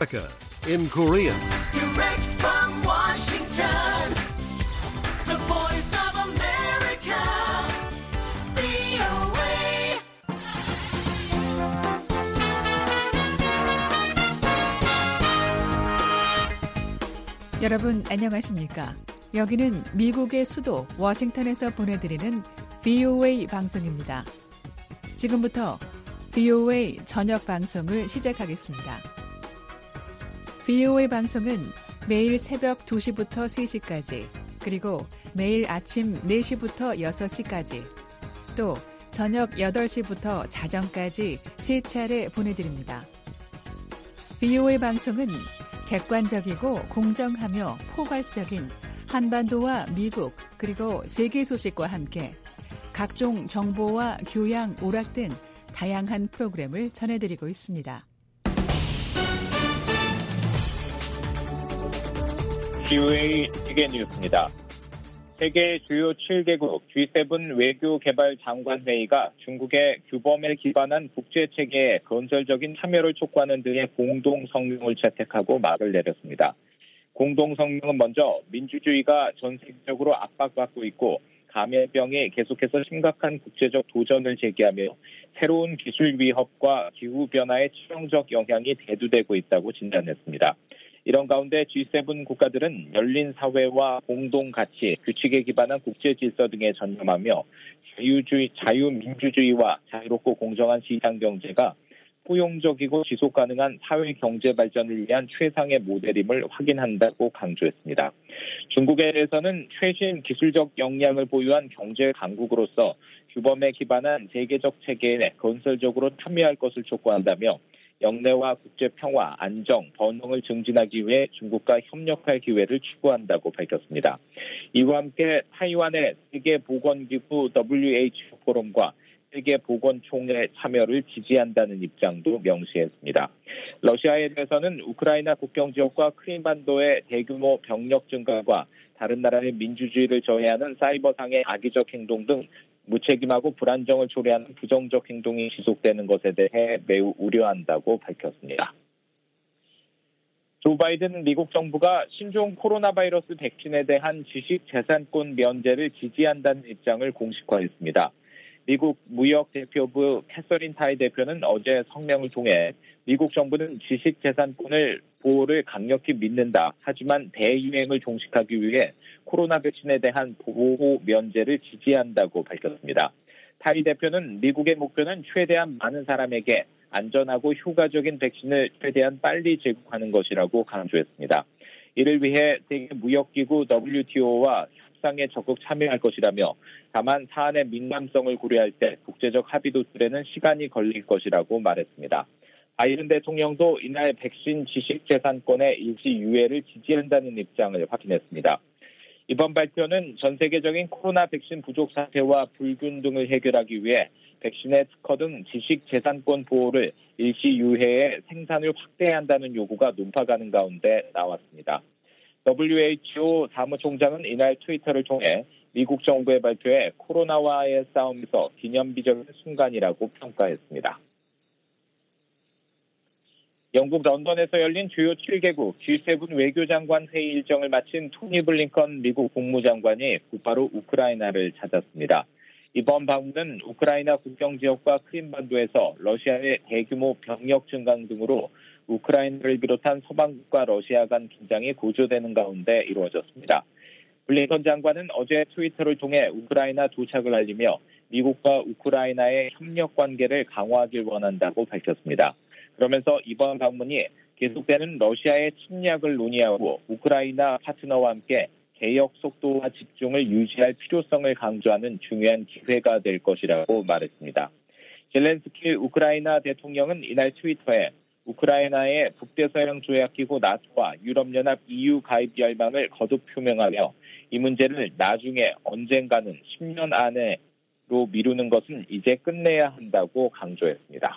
America in Korean. Direct from Washington, the voice of America, VOA. 여러분 안녕하십니까? 여기는 미국의 수도 워싱턴에서 보내드리는 VOA 방송입니다. 지금부터 VOA 저녁 방송을 시작하겠습니다. VOA 방송은 매일 새벽 2시부터 3시까지, 그리고 매일 아침 4시부터 6시까지, 또 저녁 8시부터 자정까지 3차례 보내드립니다. VOA 방송은 객관적이고 공정하며 포괄적인 한반도와 미국 그리고 세계 소식과 함께 각종 정보와 교양, 오락 등 다양한 프로그램을 전해드리고 있습니다. VOA 세계 뉴스입니다. 세계 주요 7개국 G7 외교개발장관회의가 중국의 규범에 기반한 국제체계에 건설적인 참여를 촉구하는 등의 공동성명을 채택하고 막을 내렸습니다. 공동성명은 먼저 민주주의가 전 세계적으로 압박받고 있고 감염병이 계속해서 심각한 국제적 도전을 제기하며 새로운 기술 위협과 기후변화의 치명적 영향이 대두되고 있다고 진단했습니다. 이런 가운데 G7 국가들은 열린 사회와 공동가치, 규칙에 기반한 국제질서 등에 전념하며 자유민주주의와 자유롭고 공정한 시장경제가 포용적이고 지속가능한 사회경제 발전을 위한 최상의 모델임을 확인한다고 강조했습니다. 중국에 대해서는 최신 기술적 역량을 보유한 경제 강국으로서 규범에 기반한 세계적 체계에 건설적으로 참여할 것을 촉구한다며 영내와 국제 평화, 안정, 번영을 증진하기 위해 중국과 협력할 기회를 추구한다고 밝혔습니다. 이와 함께 타이완의 세계보건기구 WHO 포럼과 세계보건총회 참여를 지지한다는 입장도 명시했습니다. 러시아에 대해서는 우크라이나 국경 지역과 크림반도의 대규모 병력 증가와 다른 나라의 민주주의를 저해하는 사이버상의 악의적 행동 등 무책임하고 불안정을 초래하는 부정적 행동이 지속되는 것에 대해 매우 우려한다고 밝혔습니다. 조 바이든 미국 정부가 신종 코로나 바이러스 백신에 대한 지식재산권 면제를 지지한다는 입장을 공식화했습니다. 미국 무역대표부 캐서린 타이 대표는 어제 성명을 통해 미국 정부는 지식재산권을 보호를 강력히 믿는다. 하지만 대유행을 종식하기 위해 코로나 백신에 대한 보호 면제를 지지한다고 밝혔습니다. 타이 대표는 미국의 목표는 최대한 많은 사람에게 안전하고 효과적인 백신을 최대한 빨리 제공하는 것이라고 강조했습니다. 이를 위해 세계무역기구 WTO와 협상에 적극 참여할 것이라며 다만 사안의 민감성을 고려할 때 국제적 합의 도출에는 시간이 걸릴 것이라고 말했습니다. 바이든 대통령도 이날 백신 지식재산권의 일시 유예를 지지한다는 입장을 확인했습니다. 이번 발표는 전 세계적인 코로나 백신 부족 사태와 불균등을 해결하기 위해 백신의 특허 등 지식재산권 보호를 일시 유예해 생산을 확대해야 한다는 요구가 높아가는 가운데 나왔습니다. WHO 사무총장은 이날 트위터를 통해 미국 정부의 발표에 코로나와의 싸움에서 기념비적인 순간이라고 평가했습니다. 영국 런던에서 열린 주요 7개국 G7 외교장관 회의 일정을 마친 토니 블링컨 미국 국무장관이 곧바로 우크라이나를 찾았습니다. 이번 방문은 우크라이나 국경 지역과 크림반도에서 러시아의 대규모 병력 증강 등으로 우크라이나를 비롯한 서방국과 러시아 간 긴장이 고조되는 가운데 이루어졌습니다. 블링컨 장관은 어제 트위터를 통해 우크라이나 도착을 알리며 미국과 우크라이나의 협력 관계를 강화하길 원한다고 밝혔습니다. 그러면서 이번 방문이 계속되는 러시아의 침략을 논의하고 우크라이나 파트너와 함께 개혁 속도와 집중을 유지할 필요성을 강조하는 중요한 기회가 될 것이라고 말했습니다. 젤렌스키 우크라이나 대통령은 이날 트위터에 우크라이나의 북대서양 조약기구 나토와 유럽연합 EU 가입 열망을 거듭 표명하며 이 문제를 나중에 언젠가는 10년 안으로 미루는 것은 이제 끝내야 한다고 강조했습니다.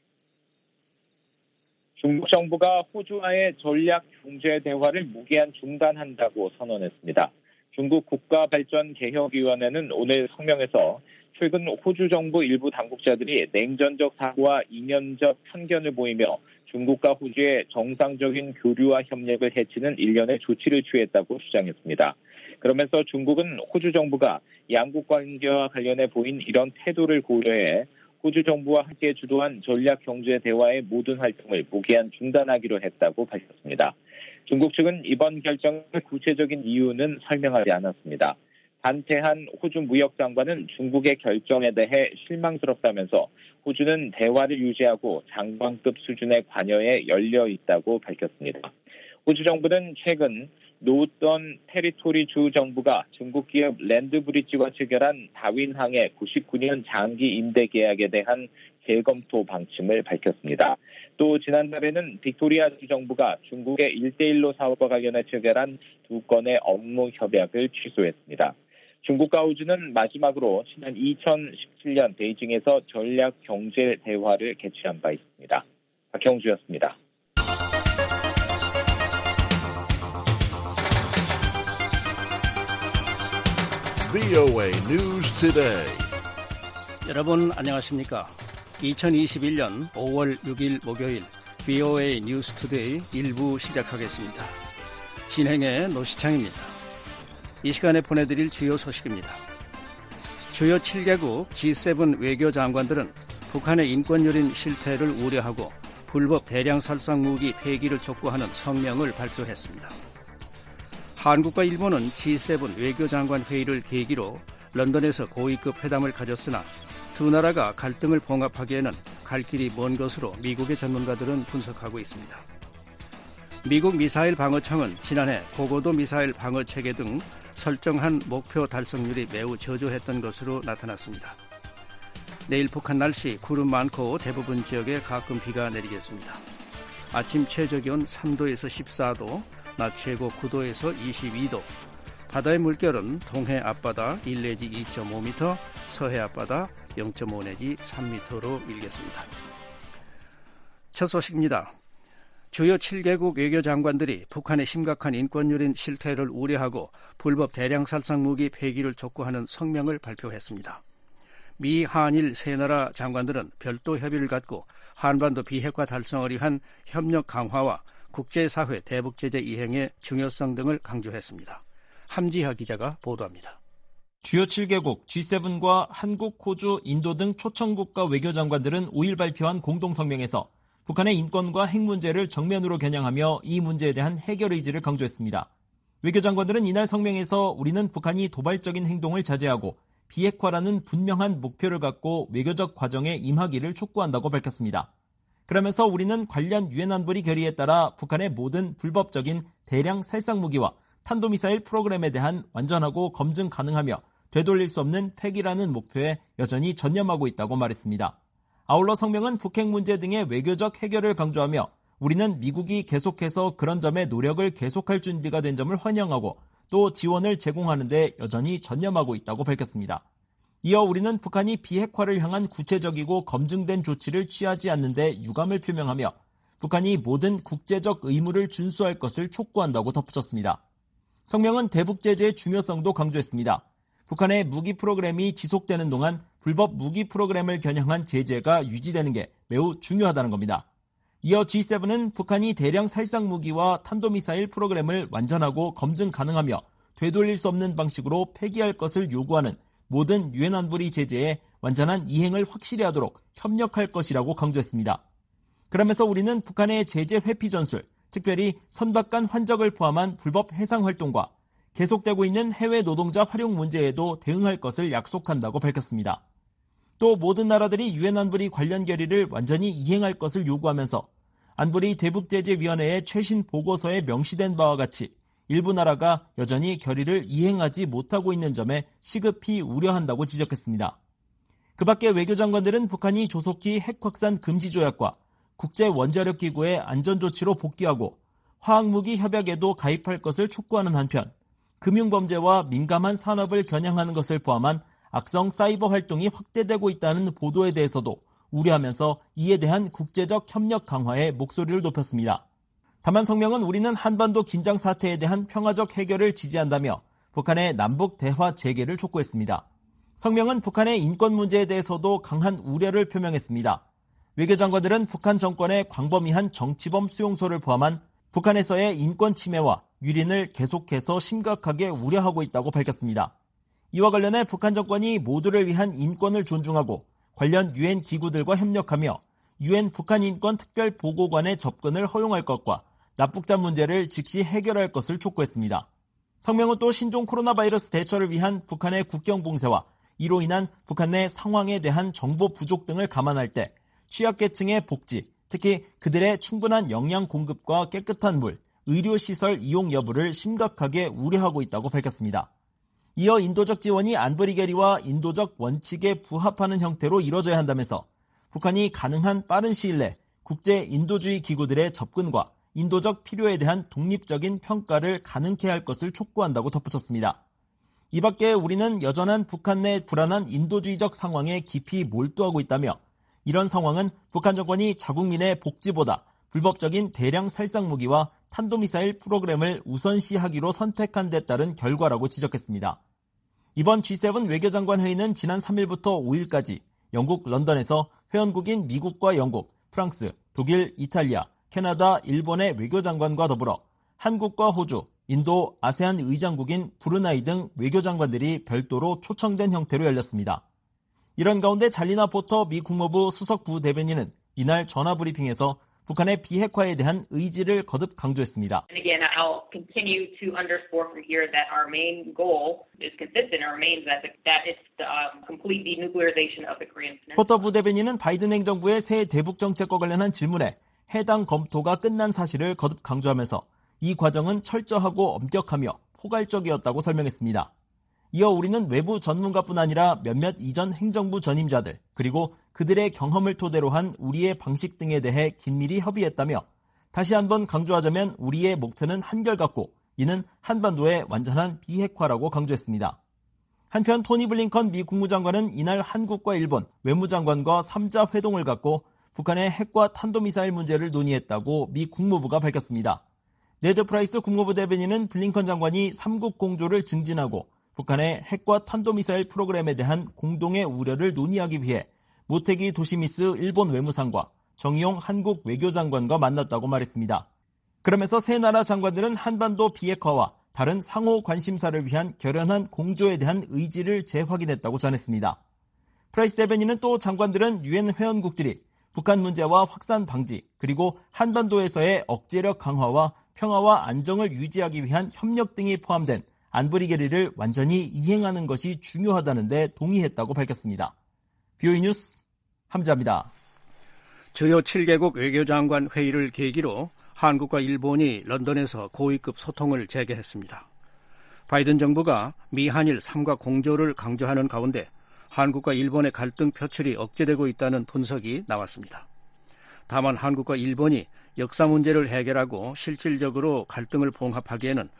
중국 정부가 호주와의 전략 경제 대화를 무기한 중단한다고 선언했습니다. 중국 국가발전개혁위원회는 오늘 성명에서 최근 호주 정부 일부 당국자들이 냉전적 사고와 이면적 편견을 보이며 중국과 호주의 정상적인 교류와 협력을 해치는 일련의 조치를 취했다고 주장했습니다. 그러면서 중국은 호주 정부가 양국 관계와 관련해 보인 이런 태도를 고려해 호주 정부와 함께 주도한 전략 경제 대화의 모든 활동을 무기한 중단하기로 했다고 밝혔습니다. 중국 측은 이번 결정의 구체적인 이유는 설명하지 않았습니다. 단태한 호주 무역장관은 중국의 결정에 대해 실망스럽다면서 호주는 대화를 유지하고 장관급 수준의 관여에 열려 있다고 밝혔습니다. 호주 정부는 최근 노던 테리토리 주 정부가 중국 기업 랜드브리지와 체결한 다윈항의 99년 장기 임대 계약에 대한 재검토 방침을 밝혔습니다. 또 지난달에는 빅토리아 주 정부가 중국의 1:1로 사업과 관련해 체결한 2건의 업무 협약을 취소했습니다. 중국과 호주는 마지막으로 지난 2017년 베이징에서 전략 경제 대화를 개최한 바 있습니다. 박형주였습니다. VOA News Today. 여러분 안녕하십니까? 2021년 5월 6일 목요일 VOA News Today 1부 시작하겠습니다. 진행의 노시창입니다. 이 시간에 보내드릴 주요 소식입니다. 주요 7개국 G7 외교장관들은 북한의 인권유린 실태를 우려하고 불법 대량 살상 무기 폐기를 촉구하는 성명을 발표했습니다. 한국과 일본은 G7 외교장관 회의를 계기로 런던에서 고위급 회담을 가졌으나 두 나라가 갈등을 봉합하기에는 갈 길이 먼 것으로 미국의 전문가들은 분석하고 있습니다. 미국 미사일 방어청은 지난해 고고도 미사일 방어 체계 등 설정한 목표 달성률이 매우 저조했던 것으로 나타났습니다. 내일 북한 날씨 구름 많고 대부분 지역에 가끔 비가 내리겠습니다. 아침 최저기온 3도에서 14도, 낮 최고 9도에서 22도, 바다의 물결은 동해 앞바다 1 내지 2.5m, 서해 앞바다 0.5 내지 3m로 일겠습니다. 첫 소식입니다. 주요 7개국 외교장관들이 북한의 심각한 인권유린 실태를 우려하고 불법 대량 살상 무기 폐기를 촉구하는 성명을 발표했습니다. 미, 한일 세 나라 장관들은 별도 협의를 갖고 한반도 비핵화 달성을 위한 협력 강화와 국제사회 대북제재 이행의 중요성 등을 강조했습니다. 함지하 기자가 보도합니다. 주요 7개국 G7과 한국, 호주, 인도 등 초청국가 외교장관들은 5일 발표한 공동성명에서 북한의 인권과 핵 문제를 정면으로 겨냥하며 이 문제에 대한 해결 의지를 강조했습니다. 외교장관들은 이날 성명에서 우리는 북한이 도발적인 행동을 자제하고 비핵화라는 분명한 목표를 갖고 외교적 과정에 임하기를 촉구한다고 밝혔습니다. 그러면서 우리는 관련 유엔 안보리 결의에 따라 북한의 모든 불법적인 대량 살상무기와 탄도미사일 프로그램에 대한 완전하고 검증 가능하며 되돌릴 수 없는 폐기라는 목표에 여전히 전념하고 있다고 말했습니다. 아울러 성명은 북핵 문제 등의 외교적 해결을 강조하며 우리는 미국이 계속해서 그런 점에 노력을 계속할 준비가 된 점을 환영하고 또 지원을 제공하는 데 여전히 전념하고 있다고 밝혔습니다. 이어 우리는 북한이 비핵화를 향한 구체적이고 검증된 조치를 취하지 않는 데 유감을 표명하며 북한이 모든 국제적 의무를 준수할 것을 촉구한다고 덧붙였습니다. 성명은 대북 제재의 중요성도 강조했습니다. 북한의 무기 프로그램이 지속되는 동안 불법 무기 프로그램을 겨냥한 제재가 유지되는 게 매우 중요하다는 겁니다. 이어 G7은 북한이 대량 살상 무기와 탄도미사일 프로그램을 완전하고 검증 가능하며 되돌릴 수 없는 방식으로 폐기할 것을 요구하는 모든 유엔 안보리 제재의 완전한 이행을 확실히 하도록 협력할 것이라고 강조했습니다. 그러면서 우리는 북한의 제재 회피 전술, 특별히 선박간 환적을 포함한 불법 해상 활동과 계속되고 있는 해외 노동자 활용 문제에도 대응할 것을 약속한다고 밝혔습니다. 또 모든 나라들이 유엔 안보리 관련 결의를 완전히 이행할 것을 요구하면서 안보리 대북제재위원회의 최신 보고서에 명시된 바와 같이 일부 나라가 여전히 결의를 이행하지 못하고 있는 점에 시급히 우려한다고 지적했습니다. 그 밖에 외교장관들은 북한이 조속히 핵 확산 금지 조약과 국제원자력기구의 안전조치로 복귀하고 화학무기 협약에도 가입할 것을 촉구하는 한편 금융범죄와 민감한 산업을 겨냥하는 것을 포함한 악성 사이버 활동이 확대되고 있다는 보도에 대해서도 우려하면서 이에 대한 국제적 협력 강화에 목소리를 높였습니다. 다만 성명은 우리는 한반도 긴장 사태에 대한 평화적 해결을 지지한다며 북한의 남북 대화 재개를 촉구했습니다. 성명은 북한의 인권 문제에 대해서도 강한 우려를 표명했습니다. 외교장관들은 북한 정권의 광범위한 정치범 수용소를 포함한 북한에서의 인권 침해와 유린을 계속해서 심각하게 우려하고 있다고 밝혔습니다. 이와 관련해 북한 정권이 모두를 위한 인권을 존중하고 관련 유엔 기구들과 협력하며 유엔 북한 인권 특별 보고관의 접근을 허용할 것과 납북자 문제를 즉시 해결할 것을 촉구했습니다. 성명은 또 신종 코로나 바이러스 대처를 위한 북한의 국경 봉쇄와 이로 인한 북한 내 상황에 대한 정보 부족 등을 감안할 때 취약계층의 복지, 특히 그들의 충분한 영양 공급과 깨끗한 물, 의료시설 이용 여부를 심각하게 우려하고 있다고 밝혔습니다. 이어 인도적 지원이 안보리 결의와 인도적 원칙에 부합하는 형태로 이뤄져야 한다면서 북한이 가능한 빠른 시일 내 국제 인도주의 기구들의 접근과 인도적 필요에 대한 독립적인 평가를 가능케 할 것을 촉구한다고 덧붙였습니다. 이 밖에 우리는 여전한 북한 내 불안한 인도주의적 상황에 깊이 몰두하고 있다며 이런 상황은 북한 정권이 자국민의 복지보다 불법적인 대량 살상 무기와 탄도미사일 프로그램을 우선시하기로 선택한 데 따른 결과라고 지적했습니다. 이번 G7 외교장관 회의는 지난 3일부터 5일까지 영국 런던에서 회원국인 미국과 영국, 프랑스, 독일, 이탈리아, 캐나다, 일본의 외교장관과 더불어 한국과 호주, 인도, 아세안 의장국인 브루나이 등 외교장관들이 별도로 초청된 형태로 열렸습니다. 이런 가운데 잘리나 포터 미 국무부 수석 부대변인은 이날 전화브리핑에서 북한의 비핵화에 대한 의지를 거듭 강조했습니다. And again, I'll continue to underscore from here that our main goal is consistent or remains that it's the complete denuclearization of the Korean Peninsula. 포터 부대변인은 바이든 행정부의 새 대북 정책과 관련한 질문에 해당 검토가 끝난 사실을 거듭 강조하면서 이 과정은 철저하고 엄격하며 포괄적이었다고 설명했습니다. 이어 우리는 외부 전문가뿐 아니라 몇몇 이전 행정부 전임자들 그리고 그들의 경험을 토대로 한 우리의 방식 등에 대해 긴밀히 협의했다며 다시 한번 강조하자면 우리의 목표는 한결같고 이는 한반도의 완전한 비핵화라고 강조했습니다. 한편 토니 블링컨 미 국무장관은 이날 한국과 일본 외무장관과 3자 회동을 갖고 북한의 핵과 탄도미사일 문제를 논의했다고 미 국무부가 밝혔습니다. 네드 프라이스 국무부 대변인은 블링컨 장관이 3국 공조를 증진하고 북한의 핵과 탄도미사일 프로그램에 대한 공동의 우려를 논의하기 위해 모테기 도시미스 일본 외무상과 정의용 한국 외교장관과 만났다고 말했습니다. 그러면서 세 나라 장관들은 한반도 비핵화와 다른 상호 관심사를 위한 결연한 공조에 대한 의지를 재확인했다고 전했습니다. 프라이스 대변인은 또 장관들은 유엔 회원국들이 북한 문제와 확산 방지 그리고 한반도에서의 억제력 강화와 평화와 안정을 유지하기 위한 협력 등이 포함된 안보리 결의를 완전히 이행하는 것이 중요하다는 데 동의했다고 밝혔습니다. BOE 뉴스 함자입니다. 주요 7개국 외교장관 회의를 계기로 한국과 일본이 런던에서 고위급 소통을 재개했습니다. 바이든 정부가 미한일 삼가 공조를 강조하는 가운데 한국과 일본의 갈등 표출이 억제되고 있다는 분석이 나왔습니다. 다만 한국과 일본이 역사 문제를 해결하고 실질적으로 갈등을 봉합하기에는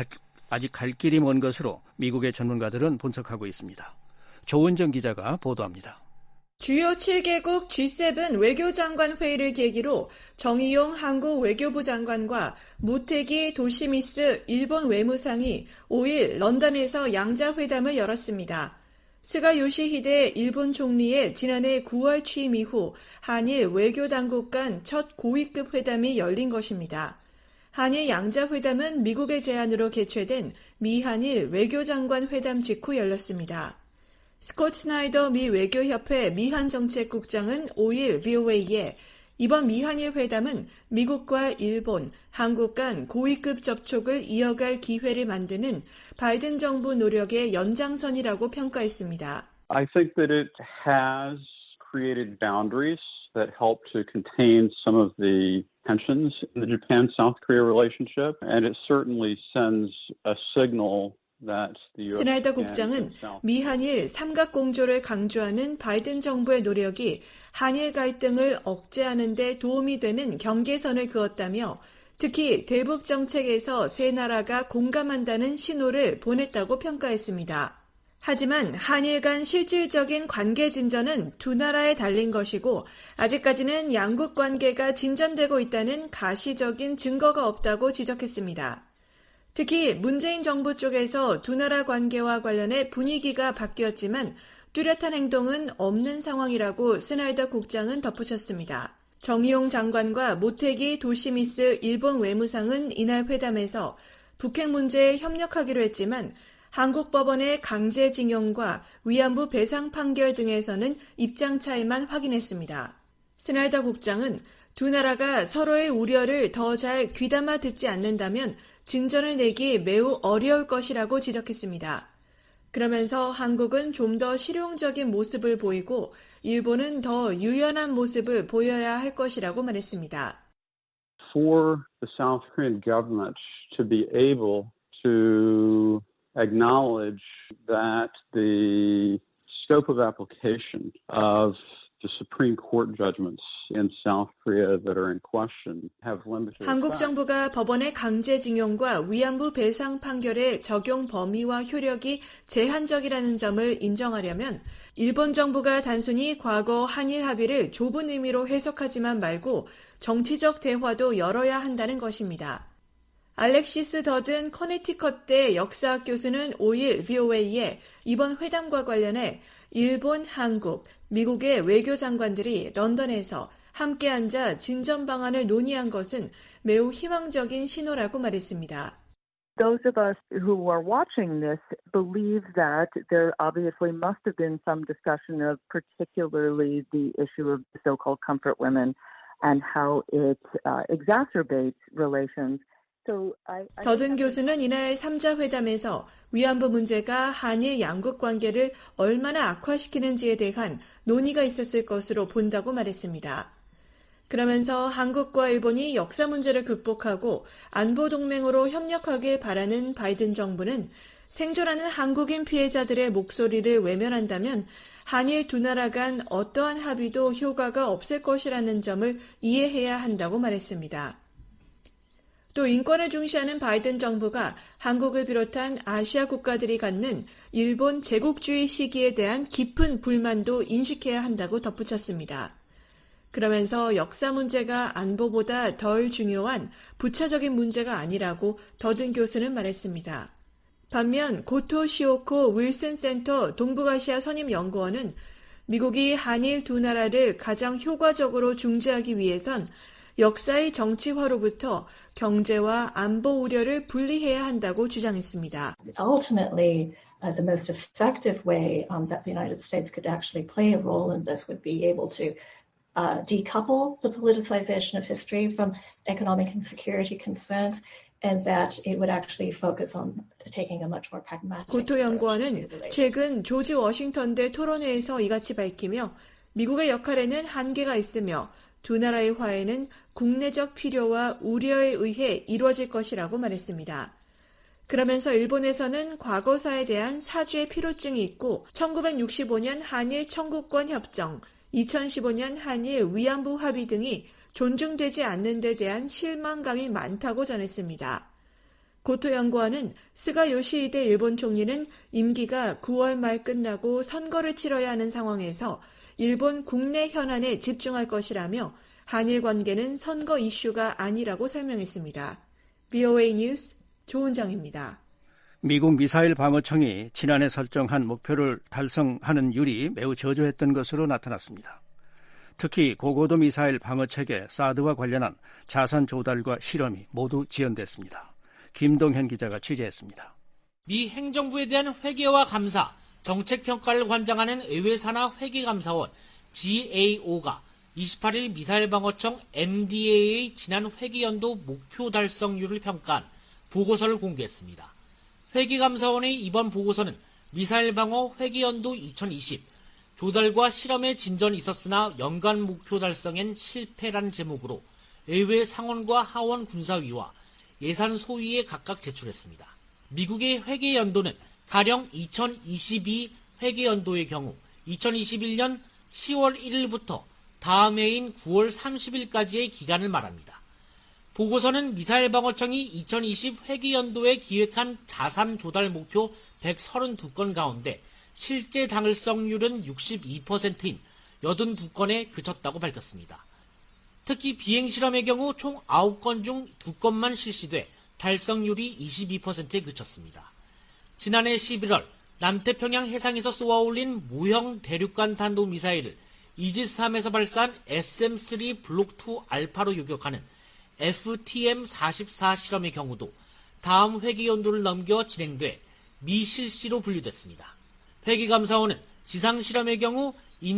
아직 갈 길이 먼 것으로 미국의 전문가들은 분석하고 있습니다. 조은정 기자가 보도합니다. 주요 7개국 G7 외교장관 회의를 계기로 정의용 한국 외교부 장관과 모테기 도시미스 일본 외무상이 5일 런던에서 양자회담을 열었습니다. 스가 요시히데 일본 총리의 지난해 9월 취임 이후 한일 외교당국 간 첫 고위급 회담이 열린 것입니다. 한일 양자회담은 미국의 제안으로 개최된 미한일 외교장관 회담 직후 열렸습니다. 스콧 스나이더 미 외교협회 미한정책국장은 5일 VOA에 이번 미한일 회담은 미국과 일본, 한국 간 고위급 접촉을 이어갈 기회를 만드는 바이든 정부 노력의 연장선이라고 평가했습니다. I think that it has created boundaries that help to contain some of the tensions in the Japan-South Korea relationship, and it certainly sends a signal 스나이더 국장은 미한일 삼각공조를 강조하는 바이든 정부의 노력이 한일 갈등을 억제하는 데 도움이 되는 경계선을 그었다며 특히 대북 정책에서 세 나라가 공감한다는 신호를 보냈다고 평가했습니다. 하지만 한일 간 실질적인 관계 진전은 두 나라에 달린 것이고 아직까지는 양국 관계가 진전되고 있다는 가시적인 증거가 없다고 지적했습니다. 특히 문재인 정부 쪽에서 두 나라 관계와 관련해 분위기가 바뀌었지만 뚜렷한 행동은 없는 상황이라고 스나이더 국장은 덧붙였습니다. 정의용 장관과 모테기 도시미스 일본 외무상은 이날 회담에서 북핵 문제에 협력하기로 했지만 한국 법원의 강제징용과 위안부 배상 판결 등에서는 입장 차이만 확인했습니다. 스나이더 국장은 두 나라가 서로의 우려를 더 잘 귀담아 듣지 않는다면 진전을 내기 매우 어려울 것이라고 지적했습니다. 그러면서 한국은 좀 더 실용적인 모습을 보이고 일본은 더 유연한 모습을 보여야 할 것이라고 말했습니다. For the South Korean government to be able to acknowledge that the scope of application of the Supreme Court judgments in South Korea that are in question have limited. 한국 정부가 법원의 강제징용과 위안부 배상 판결의 적용 범위와 효력이 제한적이라는 점을 인정하려면 일본 정부가 단순히 과거 한일 합의를 좁은 의미로 해석하지만 말고 정치적 대화도 열어야 한다는 것입니다. 알렉시스 더든 커네티컷대 역사학 교수는 5일 VOA에 이번 회담과 관련해 일본, 한국, 미국의 외교장관들이 런던에서 함께 앉아 진전 방안을 논의한 것은 매우 희망적인 신호라고 말했습니다. Those of us who are watching this believe that there obviously must have been some discussion of particularly the issue of the so-called comfort women and how it exacerbates relations. 더든 교수는 이날 3자 회담에서 위안부 문제가 한일 양국 관계를 얼마나 악화시키는지에 대한 논의가 있었을 것으로 본다고 말했습니다. 그러면서 한국과 일본이 역사 문제를 극복하고 안보 동맹으로 협력하길 바라는 바이든 정부는 생존하는 한국인 피해자들의 목소리를 외면한다면 한일 두 나라 간 어떠한 합의도 효과가 없을 것이라는 점을 이해해야 한다고 말했습니다. 또 인권을 중시하는 바이든 정부가 한국을 비롯한 아시아 국가들이 갖는 일본 제국주의 시기에 대한 깊은 불만도 인식해야 한다고 덧붙였습니다. 그러면서 역사 문제가 안보보다 덜 중요한 부차적인 문제가 아니라고 더든 교수는 말했습니다. 반면 고토 시오코 윌슨 센터 동북아시아 선임연구원은 미국이 한일 두 나라를 가장 효과적으로 중재하기 위해선 역사의 정치화로부터 경제와 안보 우려를 분리해야 한다고 주장했습니다. Ultimately, the most effective way that the United States could actually play a role in this would be able to decouple the politicization of history from economic and security concerns, and that it would actually focus on taking a much more pragmatic. 고토 연구원은 최근 조지 워싱턴대 토론회에서 이같이 밝히며 미국의 역할에는 한계가 있으며 두 나라의 화해는 국내적 필요와 우려에 의해 이루어질 것이라고 말했습니다. 그러면서 일본에서는 과거사에 대한 사죄의 필요증이 있고 1965년 한일 청구권 협정, 2015년 한일 위안부 합의 등이 존중되지 않는 데 대한 실망감이 많다고 전했습니다. 고토 연구원은 스가 요시히데 일본 총리는 임기가 9월 말 끝나고 선거를 치러야 하는 상황에서 일본 국내 현안에 집중할 것이라며 한일 관계는 선거 이슈가 아니라고 설명했습니다. VOA 뉴스 조은정입니다. 미국 미사일 방어청이 지난해 설정한 목표를 달성하는 율이 매우 저조했던 것으로 나타났습니다. 특히 고고도 미사일 방어체계 사드와 관련한 자산 조달과 실험이 모두 지연됐습니다. 김동현 기자가 취재했습니다. 미 행정부에 대한 회계와 감사, 정책평가를 관장하는 의회산하 회계감사원 GAO가 28일 미사일 방어청 MDA의 지난 회계연도 목표 달성률을 평가한 보고서를 공개했습니다. 회계감사원의 이번 보고서는 미사일 방어 회계연도 2020, 조달과 실험에 진전이 있었으나 연간 목표 달성엔 실패라는 제목으로 의회 상원과 하원 군사위와 예산 소위에 각각 제출했습니다. 미국의 회계연도는 가령 2022 회계연도의 경우 2021년 10월 1일부터 다음 해인 9월 30일까지의 기간을 말합니다. 보고서는 미사일 방어청이 2020 회계연도에 기획한 자산 조달 목표 132건 가운데 실제 달성률은 62%인 82건에 그쳤다고 밝혔습니다. 특히 비행실험의 경우 총 9건 중 2건만 실시돼 달성률이 22%에 그쳤습니다. 지난해 11월 남태평양 해상에서 쏘아올린 모형 대륙간 탄도미사일을 이지스-3에서 발사한 SM-3 블록2 알파로 요격하는 FTM-44 실험의 경우도 다음 회기연도를 넘겨 진행돼 미실시로 분류됐습니다. 회계감사원은 지상실험의 경우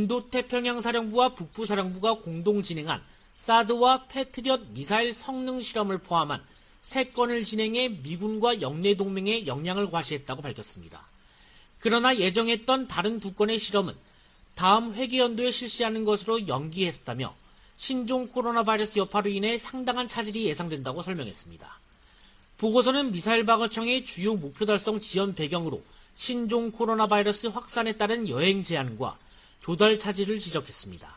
인도태평양사령부와 북부사령부가 공동 진행한 사드와 패트리엇 미사일 성능 실험을 포함한 3건을 진행해 미군과 영내 동맹에 영향을 과시했다고 밝혔습니다. 그러나 예정했던 다른 2건의 실험은 다음 회계연도에 실시하는 것으로 연기했다며 신종 코로나 바이러스 여파로 인해 상당한 차질이 예상된다고 설명했습니다. 보고서는 미사일방어청의 주요 목표 달성 지연 배경으로 신종 코로나 바이러스 확산에 따른 여행 제한과 조달 차질을 지적했습니다.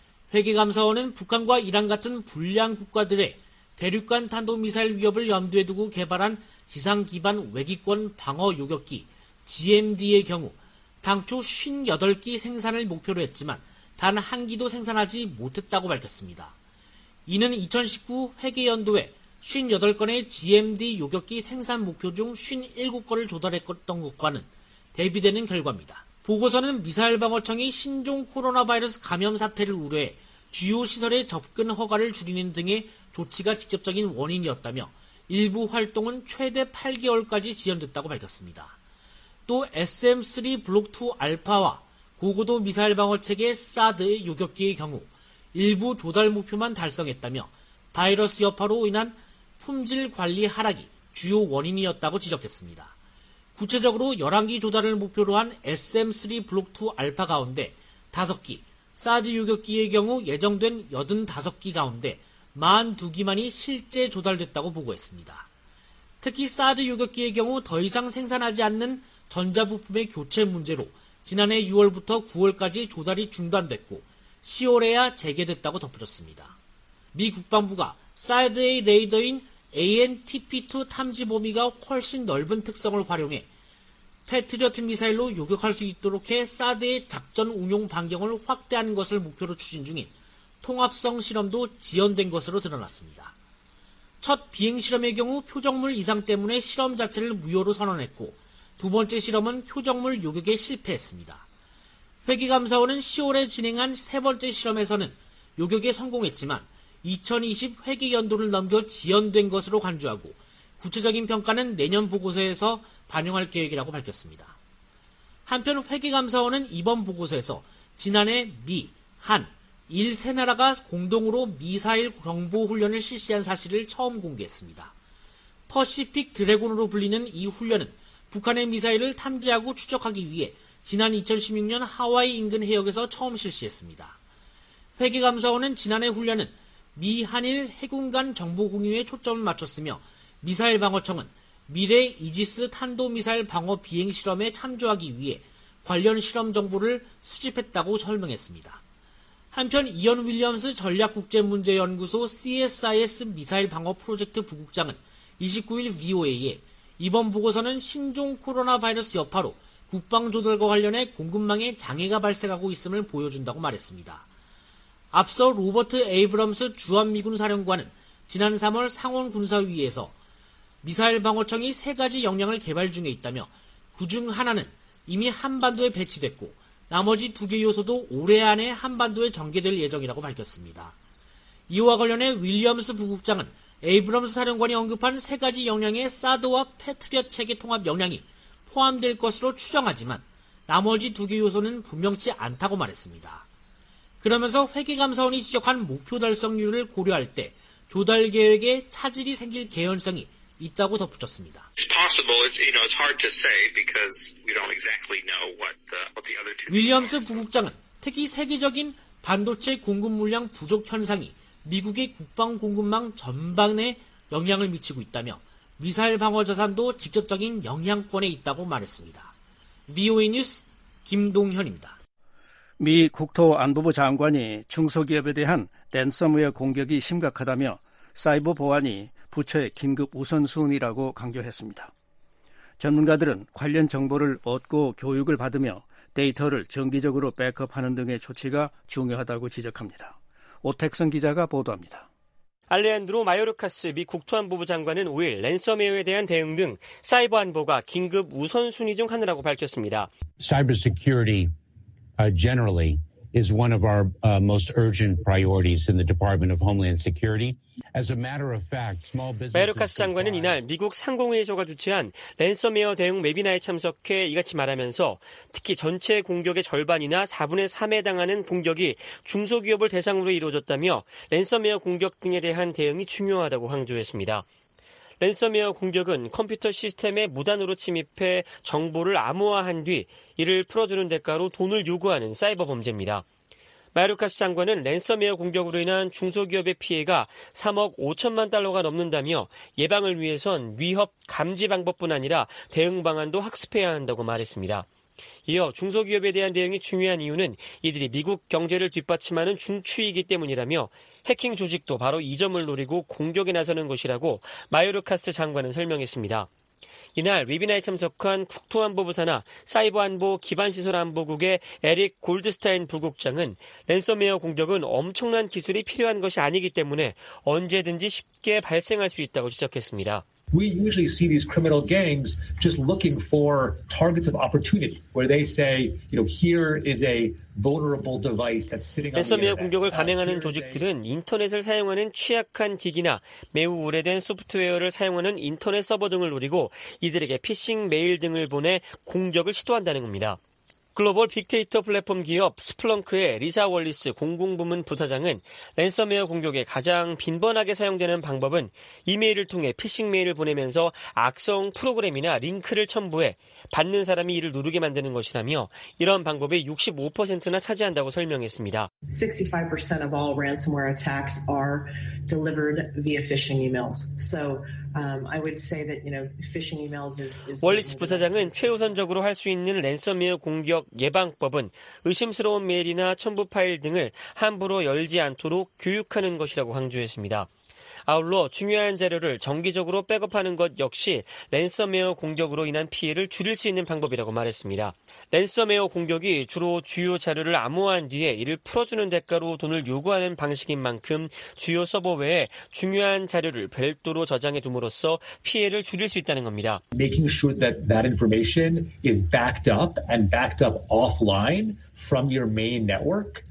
회계감사원은 북한과 이란 같은 불량 국가들의 대륙간 탄도미사일 위협을 염두에 두고 개발한 지상 기반 외기권 방어 요격기 GMD의 경우 당초 58기 생산을 목표로 했지만 단 1기도 생산하지 못했다고 밝혔습니다. 이는 2019 회계연도에 58건의 GMD 요격기 생산 목표 중 57건을 조달했던 것과는 대비되는 결과입니다. 보고서는 미사일방어청이 신종 코로나 바이러스 감염 사태를 우려해 주요 시설의 접근 허가를 줄이는 등의 조치가 직접적인 원인이었다며 일부 활동은 최대 8개월까지 지연됐다고 밝혔습니다. 또 SM-3 블록2 알파와 고고도 미사일 방어체계 사드 요격기의 경우 일부 조달 목표만 달성했다며 바이러스 여파로 인한 품질 관리 하락이 주요 원인이었다고 지적했습니다. 구체적으로 11기 조달을 목표로 한 SM-3 블록2 알파 가운데 5기, 사드 요격기의 경우 예정된 85기 가운데 42기만이 실제 조달됐다고 보고했습니다. 특히 사드 요격기의 경우 더 이상 생산하지 않는 전자부품의 교체 문제로 지난해 6월부터 9월까지 조달이 중단됐고 10월에야 재개됐다고 덧붙였습니다. 미 국방부가 사드의 레이더인 AN/TP2 탐지 범위가 훨씬 넓은 특성을 활용해 패트리어트 미사일로 요격할 수 있도록 해 사드의 작전 운용 반경을 확대하는 것을 목표로 추진 중인 통합성 실험도 지연된 것으로 드러났습니다. 첫 비행 실험의 경우 표적물 이상 때문에 실험 자체를 무효로 선언했고 두 번째 실험은 표적물 요격에 실패했습니다. 회계감사원은 10월에 진행한 세 번째 실험에서는 요격에 성공했지만 2020 회계연도를 넘겨 지연된 것으로 간주하고 구체적인 평가는 내년 보고서에서 반영할 계획이라고 밝혔습니다. 한편 회계감사원은 이번 보고서에서 지난해 미, 한, 일 세 나라가 공동으로 미사일 경보훈련을 실시한 사실을 처음 공개했습니다. 퍼시픽 드래곤으로 불리는 이 훈련은 북한의 미사일을 탐지하고 추적하기 위해 지난 2016년 하와이 인근 해역에서 처음 실시했습니다. 회계감사원은 지난해 훈련은 미, 한일 해군 간 정보 공유에 초점을 맞췄으며 미사일 방어청은 미래 이지스 탄도미사일 방어 비행 실험에 참조하기 위해 관련 실험 정보를 수집했다고 설명했습니다. 한편 이언 윌리엄스 전략국제문제연구소 CSIS 미사일 방어 프로젝트 부국장은 29일 VOA에 이번 보고서는 신종 코로나 바이러스 여파로 국방조달과 관련해 공급망에 장애가 발생하고 있음을 보여준다고 말했습니다. 앞서 로버트 에이브럼스 주한미군 사령관은 지난 3월 상원군사위에서 미사일 방어청이 3가지 역량을 개발 중에 있다며 그중 하나는 이미 한반도에 배치됐고 나머지 2개 요소도 올해 안에 한반도에 전개될 예정이라고 밝혔습니다. 이와 관련해 윌리엄스 부국장은 에이브럼스 사령관이 언급한 3가지 역량의 사드와 패트리엇 체계 통합 역량이 포함될 것으로 추정하지만 나머지 2개 요소는 분명치 않다고 말했습니다. 그러면서 회계감사원이 지적한 목표 달성률을 고려할 때 조달 계획에 차질이 생길 개연성이 있다고 덧붙였습니다. 윌리엄스 부국장은 특히 세계적인 반도체 공급 물량 부족 현상이 미국의 국방 공급망 전반에 영향을 미치고 있다며 미사일 방어 자산도 직접적인 영향권에 있다고 말했습니다. VOA 뉴스 김동현입니다. 미 국토안보부 장관이 중소기업에 대한 랜섬웨어 공격이 심각하다며 사이버 보안이 부처의 긴급 우선순위라고 강조했습니다. 전문가들은 관련 정보를 얻고 교육을 받으며 데이터를 정기적으로 백업하는 등의 조치가 중요하다고 지적합니다. 오택선 기자가 보도합니다. 알레한드로 마요르카스 미 국토안보부 장관은 5일 랜섬웨어에 대한 대응 등 사이버 안보가 긴급 우선순위 중 하나라고 밝혔습니다. Cybersecurity generally is one of our most urgent priorities in the Department of Homeland Security. As a matter of fact, small businesses. 마요르카스 장관은 이날 미국 상공회의소가 주최한 랜섬웨어 대응 웨비나에 참석해 이같이 말하면서 특히 전체 공격의 절반이나 4분의 3에 해당하는 공격이 중소기업을 대상으로 이루어졌다며 랜섬웨어 공격 등에 대한 대응이 중요하다고 강조했습니다. 랜섬웨어 공격은 컴퓨터 시스템에 무단으로 침입해 정보를 암호화한 뒤 이를 풀어주는 대가로 돈을 요구하는 사이버 범죄입니다. 마요르카스 장관은 랜섬웨어 공격으로 인한 중소기업의 피해가 3억 5천만 달러가 넘는다며 예방을 위해선 위협 감지 방법뿐 아니라 대응 방안도 학습해야 한다고 말했습니다. 이어 중소기업에 대한 대응이 중요한 이유는 이들이 미국 경제를 뒷받침하는 중추이기 때문이라며 해킹 조직도 바로 이 점을 노리고 공격에 나서는 것이라고 마요르카스 장관은 설명했습니다. 이날 웨비나에 참석한 국토안보부 산하 사이버안보 기반시설안보국의 에릭 골드스타인 부국장은 랜섬웨어 공격은 엄청난 기술이 필요한 것이 아니기 때문에 언제든지 쉽게 발생할 수 있다고 지적했습니다. We usually see these criminal gangs just looking for targets of opportunity, where they say, here is a vulnerable device that's sitting on the 랜섬웨어 internet. 공격을 감행하는 조직들은 인터넷을 사용하는 취약한 기기나 매우 오래된 소프트웨어를 사용하는 인터넷 서버 등을 노리고 이들에게 피싱 메일 등을 보내 공격을 시도한다는 겁니다. 글로벌 빅데이터 플랫폼 기업 스플렁크의 리사 월리스 공공부문 부사장은 랜섬웨어 공격에 가장 빈번하게 사용되는 방법은 이메일을 통해 피싱 메일을 보내면서 악성 프로그램이나 링크를 첨부해 받는 사람이 이를 누르게 만드는 것이라며 이런 방법의 65%나 차지한다고 설명했습니다. 65% of all ransomware attacks are delivered via phishing emails. So I would say that phishing emails is 월리스 부사장은 최우선적으로 할 수 있는 랜섬웨어 공격 예방법은 의심스러운 메일이나 첨부 파일 등을 함부로 열지 않도록 교육하는 것이라고 강조했습니다. 아울러 중요한 자료를 정기적으로 백업하는 것 역시 랜섬웨어 공격으로 인한 피해를 줄일 수 있는 방법이라고 말했습니다. 랜섬웨어 공격이 주로 주요 자료를 암호화한 뒤에 이를 풀어주는 대가로 돈을 요구하는 방식인 만큼 주요 서버 외에 중요한 자료를 별도로 저장해 둠으로써 피해를 줄일 수 있다는 겁니다. Making sure that that information is backed up and backed up offline from your main network.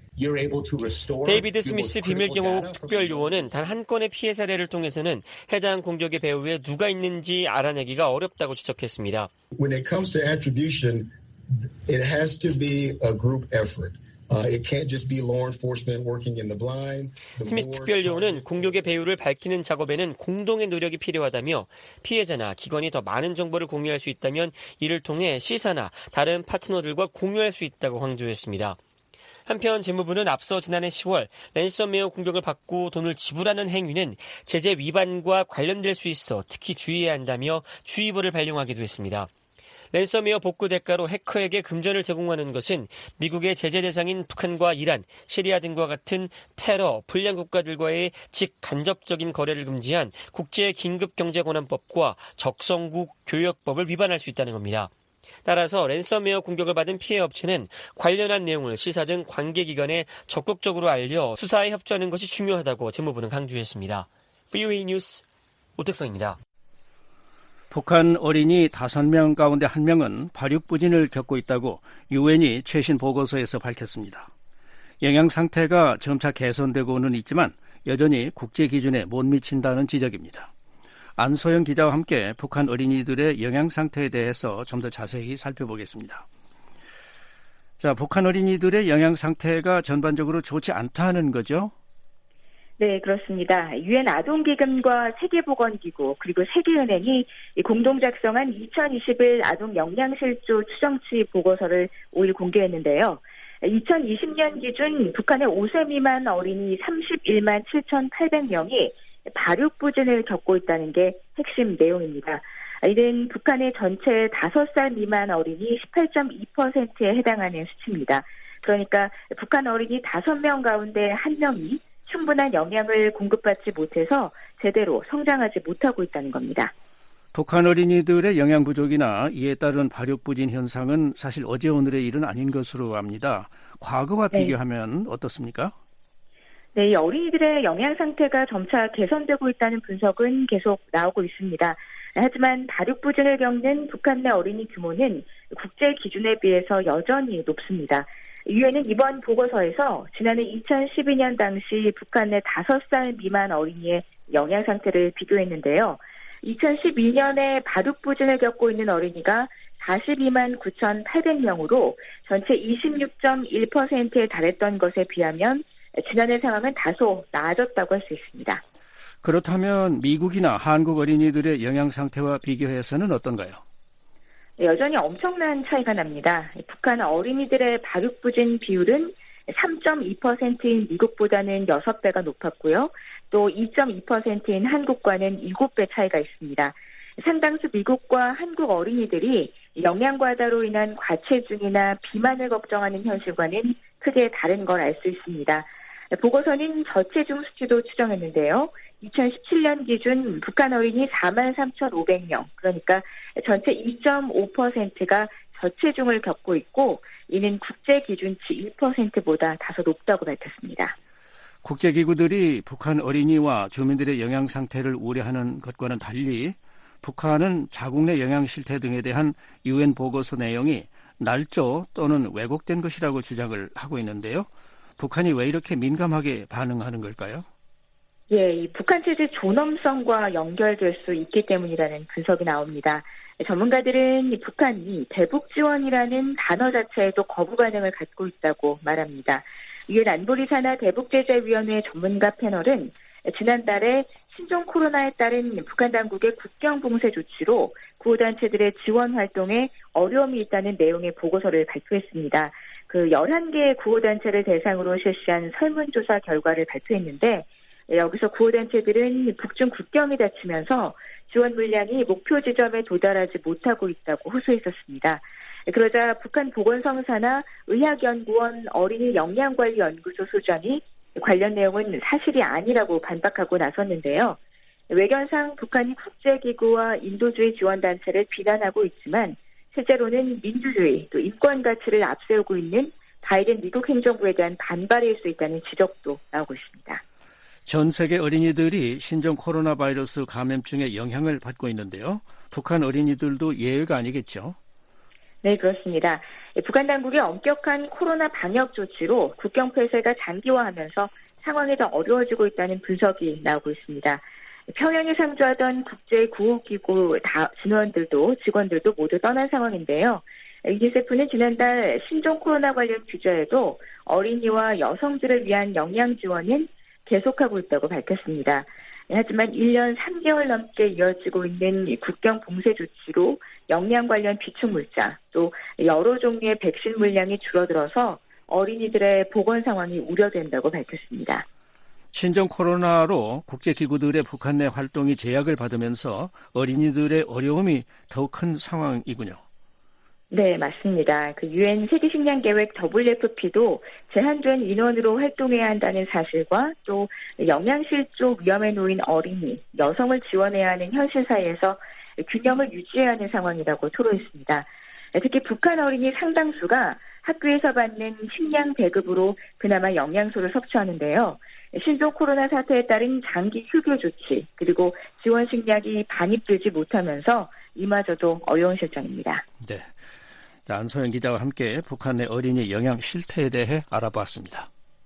데이비드 스미스 비밀경호국 특별요원은 단 한 건의 피해 사례를 통해서는 해당 공격의 배후에 누가 있는지 알아내기가 어렵다고 지적했습니다. When it comes to attribution, it has to be a group effort. It can't just be law enforcement working in the blind. 스미스 특별요원은 공격의 배후를 밝히는 작업에는 공동의 노력이 필요하다며 피해자나 기관이 더 많은 정보를 공유할 수 있다면 이를 통해 시사나 다른 파트너들과 공유할 수 있다고 강조했습니다. 한편 재무부는 앞서 지난해 10월 랜섬웨어 공격을 받고 돈을 지불하는 행위는 제재 위반과 관련될 수 있어 특히 주의해야 한다며 주의보를 발령하기도 했습니다. 랜섬웨어 복구 대가로 해커에게 금전을 제공하는 것은 미국의 제재 대상인 북한과 이란, 시리아 등과 같은 테러, 불량 국가들과의 직간접적인 거래를 금지한 국제긴급경제권한법과 적성국 교역법을 위반할 수 있다는 겁니다. 따라서 랜섬웨어 공격을 받은 피해 업체는 관련한 내용을 시사 등 관계기관에 적극적으로 알려 수사에 협조하는 것이 중요하다고 재무부는 강조했습니다. VOA 뉴스 오택성입니다. 북한 어린이 5명 가운데 1명은 발육부진을 겪고 있다고 유엔이 최신 보고서에서 밝혔습니다. 영양 상태가 점차 개선되고는 있지만 여전히 국제 기준에 못 미친다는 지적입니다. 안소영 기자와 함께 북한 어린이들의 영양 상태에 대해서 좀 더 자세히 살펴보겠습니다. 자, 북한 어린이들의 영양 상태가 전반적으로 좋지 않다는 거죠? 네, 그렇습니다. 유엔 아동기금과 세계보건기구 그리고 세계은행이 공동 작성한 2021 아동 영양실조 추정치 보고서를 5일 공개했는데요. 2020년 기준 북한의 5세 미만 어린이 31만 7,800명이 발육부진을 겪고 있다는 게 핵심 내용입니다. 이는 북한의 전체 5살 미만 어린이 18.2%에 해당하는 수치입니다. 그러니까 북한 어린이 5명 가운데 1명이 충분한 영양을 공급받지 못해서 제대로 성장하지 못하고 있다는 겁니다. 북한 어린이들의 영양 부족이나 이에 따른 발육부진 현상은 사실 어제 오늘의 일은 아닌 것으로 압니다. 과거와 비교하면 어떻습니까? 네, 이 어린이들의 영양 상태가 점차 개선되고 있다는 분석은 계속 나오고 있습니다. 하지만 발육부진을 겪는 북한 내 어린이 규모는 국제 기준에 비해서 여전히 높습니다. 유엔은 이번 보고서에서 지난해 2012년 당시 북한 내 5살 미만 어린이의 영양 상태를 비교했는데요. 2012년에 발육부진을 겪고 있는 어린이가 42만 9,800명으로 전체 26.1%에 달했던 것에 비하면 지난해 상황은 다소 나아졌다고 할 수 있습니다. 그렇다면 미국이나 한국 어린이들의 영양 상태와 비교해서는 어떤가요? 여전히 엄청난 차이가 납니다. 북한 어린이들의 발육부진 비율은 3.2%인 미국보다는 6배가 높았고요. 또 2.2%인 한국과는 7배 차이가 있습니다. 상당수 미국과 한국 어린이들이 영양과다로 인한 과체중이나 비만을 걱정하는 현실과는 크게 다른 걸 알 수 있습니다. 보고서는 저체중 수치도 추정했는데요. 2017년 기준 북한 어린이 43,500명, 그러니까 전체 2.5%가 저체중을 겪고 있고 이는 국제 기준치 1%보다 다소 높다고 밝혔습니다. 국제기구들이 북한 어린이와 주민들의 영양 상태를 우려하는 것과는 달리 북한은 자국 내 영양 실태 등에 대한 유엔 보고서 내용이 날조 또는 왜곡된 것이라고 주장을 하고 있는데요. 북한이 왜 이렇게 민감하게 반응하는 걸까요? 예, 이 북한 체제 존엄성과 연결될 수 있기 때문이라는 분석이 나옵니다. 전문가들은 북한이 대북 지원이라는 단어 자체에도 거부 반응을 갖고 있다고 말합니다. 유엔 안보리 산하 대북제재위원회 전문가 패널은 지난달에 신종 코로나에 따른 북한 당국의 국경 봉쇄 조치로 구호단체들의 지원 활동에 어려움이 있다는 내용의 보고서를 발표했습니다. 그 11개의 구호단체를 대상으로 실시한 설문조사 결과를 발표했는데 여기서 구호단체들은 북중 국경이 닫히면서 지원 물량이 목표 지점에 도달하지 못하고 있다고 호소했었습니다. 그러자 북한 보건성사나 의학연구원 어린이 영양관리연구소 소장이 관련 내용은 사실이 아니라고 반박하고 나섰는데요. 외견상 북한이 국제기구와 인도주의 지원단체를 비난하고 있지만 실제로는 민주주의 또 인권 가치를 앞세우고 있는 바이든 미국 행정부에 대한 반발일 수 있다는 지적도 나오고 있습니다. 전 세계 어린이들이 신종 코로나 바이러스 감염증의 영향을 받고 있는데요. 북한 어린이들도 예외가 아니겠죠? 네, 그렇습니다. 북한 당국의 엄격한 코로나 방역 조치로 국경 폐쇄가 장기화하면서 상황이 더 어려워지고 있다는 분석이 나오고 있습니다. 평양에 상주하던 국제구호기구 직원들도 모두 떠난 상황인데요. 유니세프는 지난달 신종 코로나 관련 규제에도 어린이와 여성들을 위한 영양 지원은 계속하고 있다고 밝혔습니다. 하지만 1년 3개월 넘게 이어지고 있는 국경 봉쇄 조치로 영양 관련 비축물자 또 여러 종류의 백신 물량이 줄어들어서 어린이들의 보건 상황이 우려된다고 밝혔습니다. 신종 코로나로 국제기구들의 북한 내 활동이 제약을 받으면서 어린이들의 어려움이 더욱 큰 상황이군요. 네, 맞습니다. 그 유엔 세계식량계획 WFP도 제한된 인원으로 활동해야 한다는 사실과 또 영양실조 위험에 놓인 어린이, 여성을 지원해야 하는 현실 사이에서 균형을 유지해야 하는 상황이라고 토로했습니다. 특히 북한 어린이 상당수가 학교에서 받는 식량 배급으로 그나마 영양소를 섭취하는데요. 신종 코로나 사태에 따른 장기 휴교 조치 그리고 지원 식량이 반입되지 못하면서 이마저도 어려운 실정입니다. 네, 안소영 기자와 함께 북한 내 어린이 영양 실태에 대해 알아봤습니다.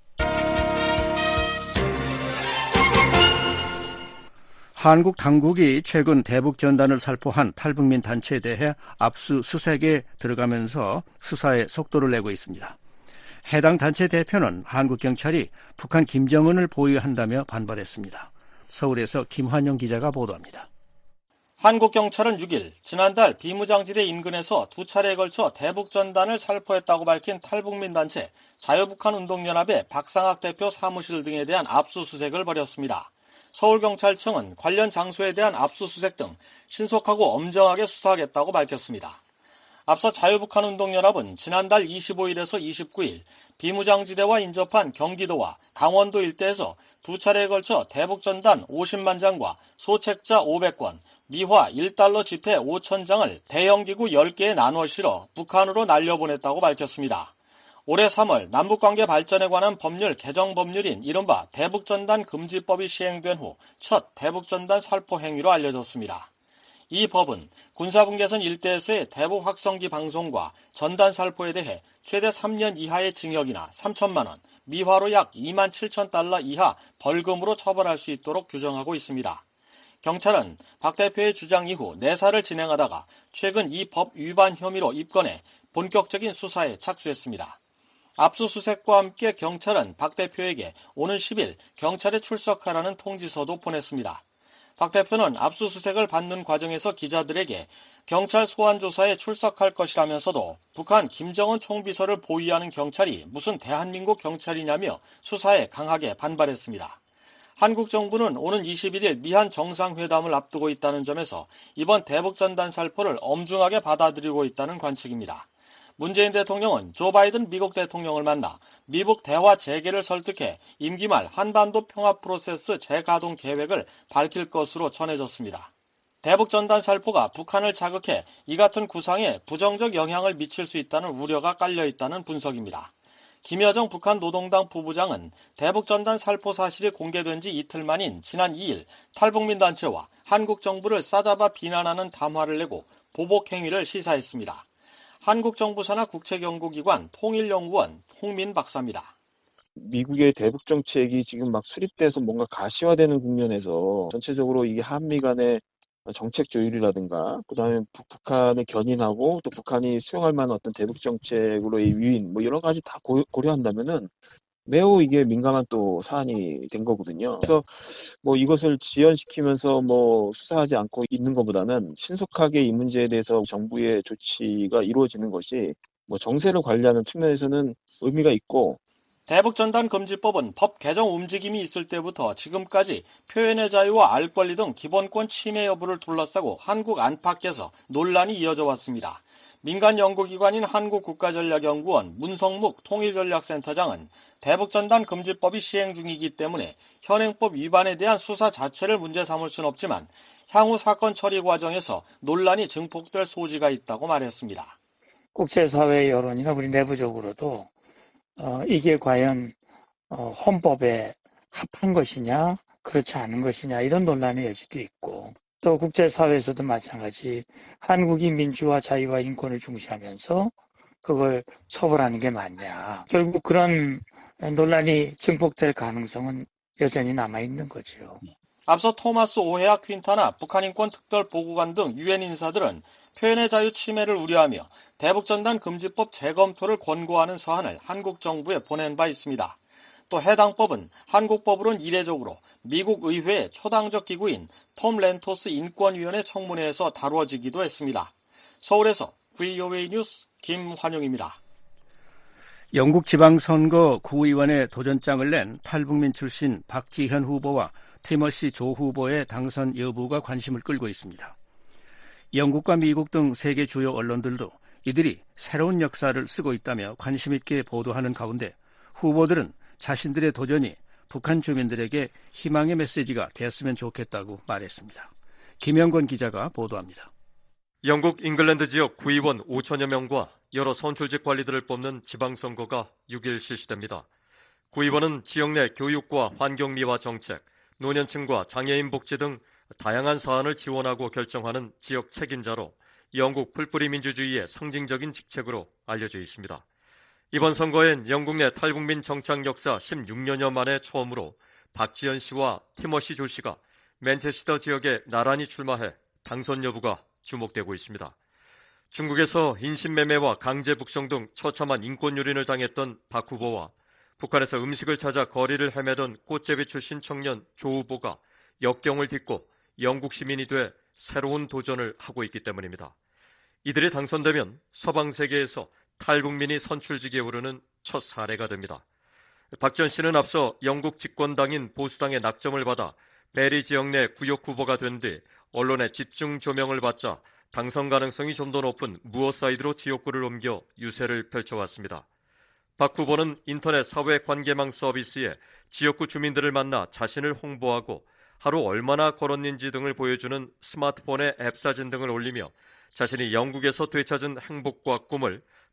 한국 당국이 최근 대북 전단을 살포한 탈북민 단체에 대해 압수수색에 들어가면서 수사에 속도를 내고 있습니다. 해당 단체 대표는 한국 경찰이 북한 김정은을 보유한다며 반발했습니다. 서울에서 김환영 기자가 보도합니다. 한국 경찰은 6일 지난달 비무장지대 인근에서 2차례에 걸쳐 대북 전단을 살포했다고 밝힌 탈북민 단체 자유북한운동연합의 박상학 대표 사무실 등에 대한 압수수색을 벌였습니다. 서울경찰청은 관련 장소에 대한 압수수색 등 신속하고 엄정하게 수사하겠다고 밝혔습니다. 앞서 자유북한운동연합은 지난달 25일에서 29일 비무장지대와 인접한 경기도와 강원도 일대에서 2차례에 걸쳐 대북전단 50만 장과 소책자 500권, 미화 1달러 지폐 5,000장을 대형기구 10개에 나누어 실어 북한으로 날려보냈다고 밝혔습니다. 올해 3월 남북관계 발전에 관한 법률 개정 법률인 이른바 대북전단 금지법이 시행된 후 첫 대북전단 살포 행위로 알려졌습니다. 이 법은 군사분계선 일대에서의 대북 확성기 방송과 전단 살포에 대해 최대 3년 이하의 징역이나 3천만 원, 미화로 약 2만 7천 달러 이하 벌금으로 처벌할 수 있도록 규정하고 있습니다. 경찰은 박 대표의 주장 이후 내사를 진행하다가 최근 이 법 위반 혐의로 입건해 본격적인 수사에 착수했습니다. 압수수색과 함께 경찰은 박 대표에게 오는 10일 경찰에 출석하라는 통지서도 보냈습니다. 박 대표는 압수수색을 받는 과정에서 기자들에게 경찰 소환조사에 출석할 것이라면서도 북한 김정은 총비서를 보위하는 경찰이 무슨 대한민국 경찰이냐며 수사에 강하게 반발했습니다. 한국 정부는 오는 21일 미한 정상회담을 앞두고 있다는 점에서 이번 대북전단 살포를 엄중하게 받아들이고 있다는 관측입니다. 문재인 대통령은 조 바이든 미국 대통령을 만나 미북 대화 재개를 설득해 임기 말 한반도 평화 프로세스 재가동 계획을 밝힐 것으로 전해졌습니다. 대북전단 살포가 북한을 자극해 이 같은 구상에 부정적 영향을 미칠 수 있다는 우려가 깔려있다는 분석입니다. 김여정 북한 노동당 부부장은 대북전단 살포 사실이 공개된 지 이틀 만인 지난 2일 탈북민 단체와 한국 정부를 싸잡아 비난하는 담화를 내고 보복 행위를 시사했습니다. 한국 정부 산하 국책연구기관 통일연구원 홍민 박사입니다. 미국의 대북 정책이 지금 막 수립돼서 뭔가 가시화되는 국면에서 전체적으로 이게 한미 간의 정책 조율이라든가 그다음에 북한을 견인하고 또 북한이 수용할 만한 어떤 대북 정책으로의 유인 뭐 여러 가지 다 고려한다면은 매우 이게 민감한 또 사안이 된 거거든요. 그래서 뭐 이것을 지연시키면서 뭐 수사하지 않고 있는 것보다는 신속하게 이 문제에 대해서 정부의 조치가 이루어지는 것이 뭐 정세를 관리하는 측면에서는 의미가 있고 대북전단 금지법은 법 개정 움직임이 있을 때부터 지금까지 표현의 자유와 알 권리 등 기본권 침해 여부를 둘러싸고 한국 안팎에서 논란이 이어져 왔습니다. 민간 연구기관인 한국국가전략연구원 문성묵 통일전략센터장은 대북전단 금지법이 시행 중이기 때문에 현행법 위반에 대한 수사 자체를 문제 삼을 수는 없지만 향후 사건 처리 과정에서 논란이 증폭될 소지가 있다고 말했습니다. 국제사회 여론이나 우리 내부적으로도 이게 과연 헌법에 합한 것이냐 그렇지 않은 것이냐 이런 논란의 여지도 있고 또 국제사회에서도 마찬가지 한국이 민주화 자유와 인권을 중시하면서 그걸 처벌하는 게 맞냐 결국 그런 논란이 증폭될 가능성은 여전히 남아있는 거죠. 앞서 토마스 오헤아 퀸타나 북한인권특별보고관 등 유엔 인사들은 표현의 자유 침해를 우려하며 대북전단 금지법 재검토를 권고하는 서한을 한국 정부에 보낸 바 있습니다. 또 해당 법은 한국법으로는 이례적으로 미국 의회의 초당적 기구인 톰 렌토스 인권위원회 청문회에서 다루어지기도 했습니다. 서울에서 VOA 뉴스 김환용입니다. 영국 지방선거 구의원에 도전장을 낸 탈북민 출신 박지현 후보와 티머시 조 후보의 당선 여부가 관심을 끌고 있습니다. 영국과 미국 등 세계 주요 언론들도 이들이 새로운 역사를 쓰고 있다며 관심 있게 보도하는 가운데 후보들은 자신들의 도전이 북한 주민들에게 희망의 메시지가 됐으면 좋겠다고 말했습니다. 김영권 기자가 보도합니다. 영국 잉글랜드 지역 구의원 5천여 명과 여러 선출직 관리들을 뽑는 지방선거가 6일 실시됩니다. 구의원은 지역 내 교육과 환경미화 정책, 노년층과 장애인 복지 등 다양한 사안을 지원하고 결정하는 지역 책임자로 영국 풀뿌리 민주주의의 상징적인 직책으로 알려져 있습니다. 이번 선거엔 영국 내 탈북민 정착 역사 16년여 만에 처음으로 박지현 씨와 티머시 조 씨가 맨체스터 지역에 나란히 출마해 당선 여부가 주목되고 있습니다. 중국에서 인신매매와 강제 북송 등 처참한 인권 유린을 당했던 박 후보와 북한에서 음식을 찾아 거리를 헤매던 꽃제비 출신 청년 조 후보가 역경을 딛고 영국 시민이 돼 새로운 도전을 하고 있기 때문입니다. 이들이 당선되면 서방 세계에서 탈북민이 선출직에 오르는 첫 사례가 됩니다. 박지현 씨는 앞서 영국 집권당인 보수당의 낙점을 받아 베리 지역 내 구역 후보가 된 뒤 언론의 집중 조명을 받자 당선 가능성이 좀 더 높은 무어사이드로 지역구를 옮겨 유세를 펼쳐왔습니다. 박 후보는 인터넷 사회관계망 서비스에 지역구 주민들을 만나 자신을 홍보하고 하루 얼마나 걸었는지 등을 보여주는 스마트폰의 앱 사진 등을 올리며 자신이 영국에서 되찾은 행복과 꿈을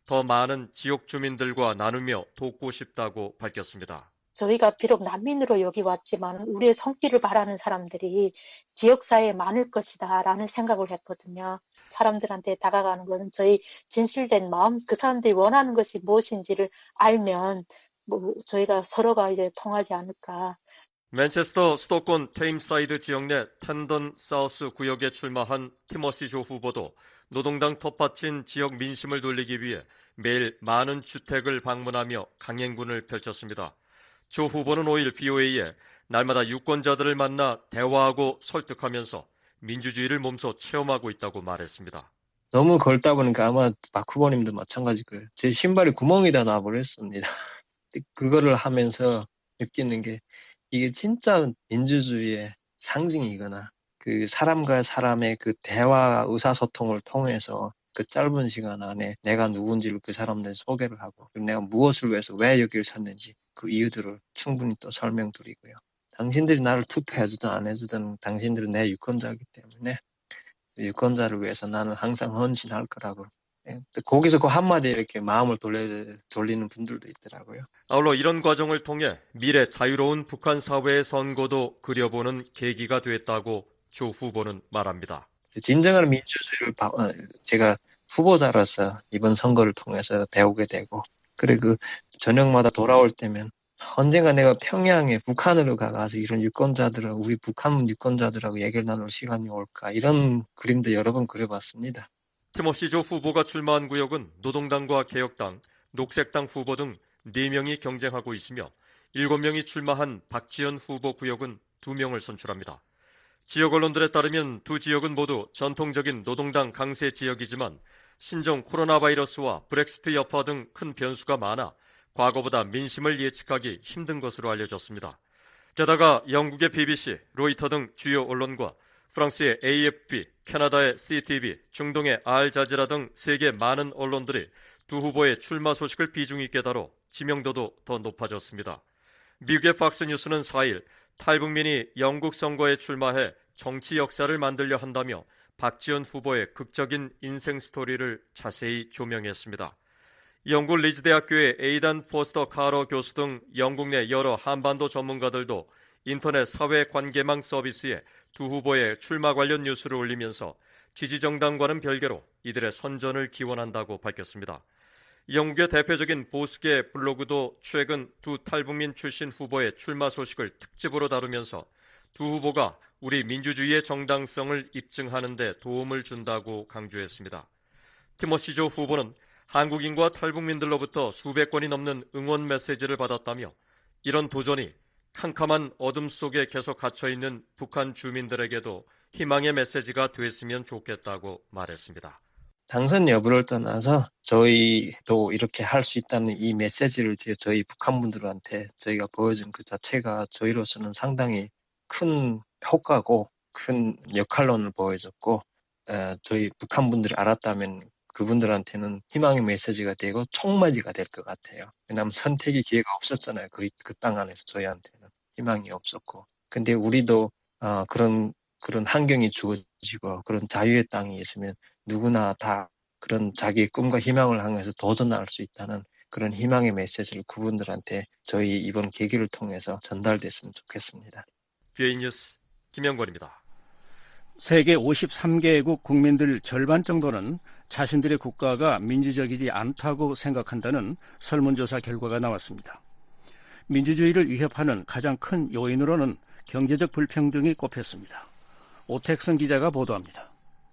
더 많은 지역 주민들과 나누며 돕고 싶다고 밝혔습니다. 저희가 비록 난민으로 여기 왔지만 우리의 손길을 바라는 사람들이 지역사회에 많을 것이다라는 생각을 했거든요. 사람들한테 다가가는 것은 저희 진실된 마음, 그 사람들이 원하는 것이 무엇인지를 알면 저희가 서로가 이제 통하지 않을까. 맨체스터 수도권 테임사이드 지역 내 텐던 사우스 구역에 출마한 티머시 조 후보도 노동당 텃밭인 지역 민심을 돌리기 위해 매일 많은 주택을 방문하며 강행군을 펼쳤습니다. 조 후보는 5일 BOA에 날마다 유권자들을 만나 대화하고 설득하면서 민주주의를 몸소 체험하고 있다고 말했습니다. 너무 걸다 보니까 아마 박 후보님도 마찬가지일 거예요. 제 신발에 구멍이 다 나버렸습니다. 그거를 하면서 느끼는 게 이게 진짜 민주주의의 상징이거나 그 사람과 사람의 그 대화 의사소통을 통해서 그 짧은 시간 안에 내가 누군지를 그 사람들 소개를 하고 내가 무엇을 위해서 왜 여기를 샀는지 그 이유들을 충분히 또 설명드리고요. 당신들이 나를 투표해주든 안 해주든 당신들은 내 유권자이기 때문에 유권자를 위해서 나는 항상 헌신할 거라고. 거기서 그 한마디에 이렇게 마음을 돌리는 분들도 있더라고요. 아울러 이런 과정을 통해 미래 자유로운 북한 사회의 선고도 그려보는 계기가 됐다고 조 후보는 말합니다. 진정한 민주주의를 제가 후보자로서 이번 선거를 통해서 배우게 되고 그리고 저녁마다 돌아올 때면 언젠가 내가 평양에 북한으로 가가지고 이런 유권자들하고 우리 북한 유권자들하고 얘기를 나눌 시간이 올까 이런 그림도 여러 번 그려봤습니다. 티머시 조 후보가 출마한 구역은 노동당과 개혁당, 녹색당 후보 등 4명이 경쟁하고 있으며 7명이 출마한 박지원 후보 구역은 2명을 선출합니다. 지역 언론들에 따르면 두 지역은 모두 전통적인 노동당 강세 지역이지만 신종 코로나 바이러스와 브렉시트 여파 등 큰 변수가 많아 과거보다 민심을 예측하기 힘든 것으로 알려졌습니다. 게다가 영국의 BBC, 로이터 등 주요 언론과 프랑스의 AFP, 캐나다의 CTV, 중동의 알자지라 등 세계 많은 언론들이 두 후보의 출마 소식을 비중 있게 다뤄 지명도도 더 높아졌습니다. 미국의 팍스뉴스는 4일 탈북민이 영국 선거에 출마해 정치 역사를 만들려 한다며 박지원 후보의 극적인 인생 스토리를 자세히 조명했습니다. 영국 리즈 대학교의 에이단 포스터 카러 교수 등 영국 내 여러 한반도 전문가들도 인터넷 사회관계망 서비스에 두 후보의 출마 관련 뉴스를 올리면서 지지정당과는 별개로 이들의 선전을 기원한다고 밝혔습니다. 영국의 대표적인 보수계 블로그도 최근 두 탈북민 출신 후보의 출마 소식을 특집으로 다루면서 두 후보가 우리 민주주의의 정당성을 입증하는 데 도움을 준다고 강조했습니다. 티머시 조 후보는 한국인과 탈북민들로부터 수백 건이 넘는 응원 메시지를 받았다며 이런 도전이 캄캄한 어둠 속에 계속 갇혀있는 북한 주민들에게도 희망의 메시지가 됐으면 좋겠다고 말했습니다. 당선 여부를 떠나서 저희도 이렇게 할 수 있다는 이 메시지를 저희 북한분들한테 저희가 보여준 그 자체가 저희로서는 상당히 큰 효과고 큰 역할론을 보여줬고 저희 북한분들이 알았다면 그분들한테는 희망의 메시지가 되고 총맞이가 될 것 같아요. 왜냐하면 선택의 기회가 없었잖아요. 그 땅 안에서 저희한테는 희망이 없었고. 근데 우리도 그런 환경이 주어지고 그런 자유의 땅이 있으면 누구나 다 그런 자기의 꿈과 희망을 향해서 도전할 수 있다는 그런 희망의 메시지를 그분들한테 저희 이번 계기를 통해서 전달됐으면 좋겠습니다. BA 뉴스 김영권입니다. 세계 53개국 국민들 절반 정도는 자신들의 국가가 민주적이지 않다고 생각한다는 설문조사 결과가 나왔습니다. 민주주의를 위협하는 가장 큰 요인으로는 경제적 불평등이 꼽혔습니다. 오택선 기자가 보도합니다.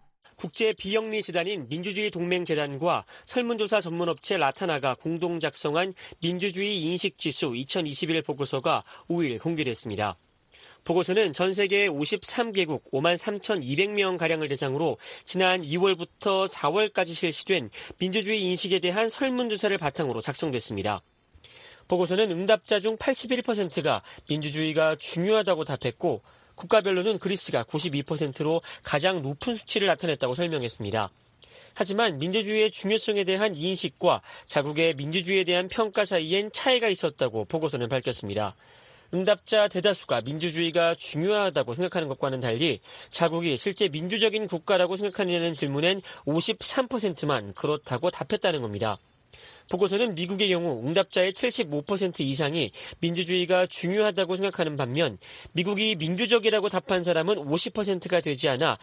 국제 비영리 재단인 민주주의 동맹재단과 설문조사 전문업체 라타나가 공동 작성한 민주주의 인식지수 2021 보고서가 5일 공개됐습니다. 보고서는 전 세계 53개국 53,200명가량을 대상으로 지난 2월부터 4월까지 실시된 민주주의 인식에 대한 설문조사를 바탕으로 작성됐습니다. 보고서는 응답자 중 81%가 민주주의가 중요하다고 답했고 국가별로는 그리스가 92%로 가장 높은 수치를 나타냈다고 설명했습니다. 하지만 민주주의의 중요성에 대한 인식과 자국의 민주주의에 대한 평가 사이엔 차이가 있었다고 보고서는 밝혔습니다. 응답자 대다수가 민주주의가 중요하다고 생각하는 것과는 달리 자국이 실제 민주적인 국가라고 생각하느냐는 질문엔 53%만 그렇다고 답했다는 겁니다. 보고서는 미국의 경우 응답자의 75% 이상이 민주주의가 중요하다고 생각하는 반면 미국이 민주적이라고 답한 사람은 50%가 되지 않아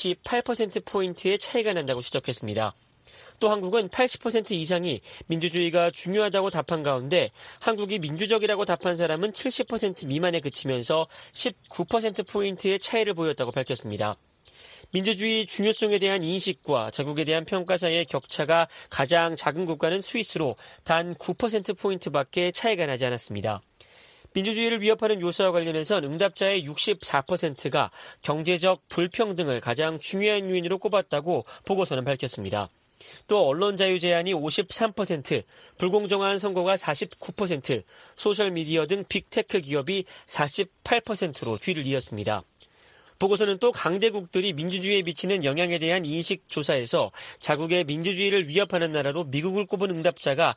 28%포인트의 차이가 난다고 지적했습니다. 또 한국은 80% 이상이 민주주의가 중요하다고 답한 가운데 한국이 민주적이라고 답한 사람은 70% 미만에 그치면서 19%포인트의 차이를 보였다고 밝혔습니다. 민주주의 중요성에 대한 인식과 자국에 대한 평가 사이의 격차가 가장 작은 국가는 스위스로 단 9%포인트밖에 차이가 나지 않았습니다. 민주주의를 위협하는 요소와 관련해선 응답자의 64%가 경제적 불평등을 가장 중요한 요인으로 꼽았다고 보고서는 밝혔습니다. 또 언론 자유 제한이 53%, 불공정한 선거가 49%, 소셜미디어 등 빅테크 기업이 48%로 뒤를 이었습니다. 보고서는 또 강대국들이 민주주의에 미치는 영향에 대한 인식 조사에서 자국의 민주주의를 위협하는 나라로 미국을 꼽은 응답자가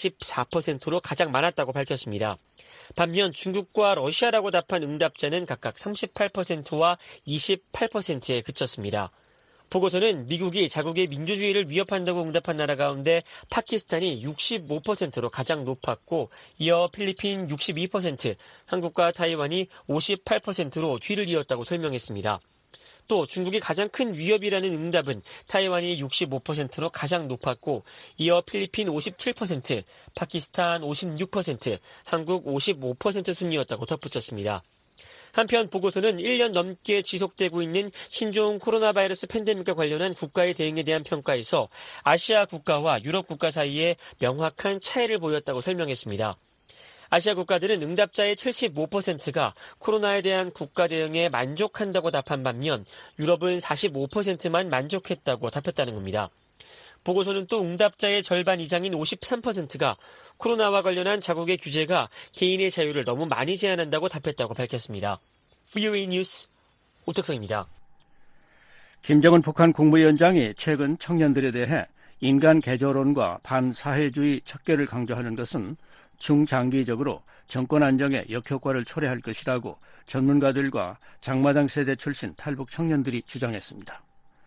44%로 가장 많았다고 밝혔습니다. 반면 중국과 러시아라고 답한 응답자는 각각 38%와 28%에 그쳤습니다. 보고서는 미국이 자국의 민주주의를 위협한다고 응답한 나라 가운데 파키스탄이 65%로 가장 높았고 이어 필리핀 62%, 한국과 타이완이 58%로 뒤를 이었다고 설명했습니다. 또 중국이 가장 큰 위협이라는 응답은 타이완이 65%로 가장 높았고 이어 필리핀 57%, 파키스탄 56%, 한국 55% 순이었다고 덧붙였습니다. 한편 보고서는 1년 넘게 지속되고 있는 신종 코로나 바이러스 팬데믹과 관련한 국가의 대응에 대한 평가에서 아시아 국가와 유럽 국가 사이에 명확한 차이를 보였다고 설명했습니다. 아시아 국가들은 응답자의 75%가 코로나에 대한 국가 대응에 만족한다고 답한 반면 유럽은 45%만 만족했다고 답했다는 겁니다. 보고서는 또 응답자의 절반 이상인 53%가 코로나와 관련한 자국의 규제가 개인의 자유를 너무 많이 제한한다고 답했다고 밝혔습니다. VOA 뉴스 오택성입니다. 김정은 북한 국무위원장이 최근 청년들에 대해 인간 개조론과 반사회주의 척결을 강조하는 것은 중장기적으로 정권 안정에 역효과를 초래할 것이라고 전문가들과 장마당 세대 출신 탈북 청년들이 주장했습니다.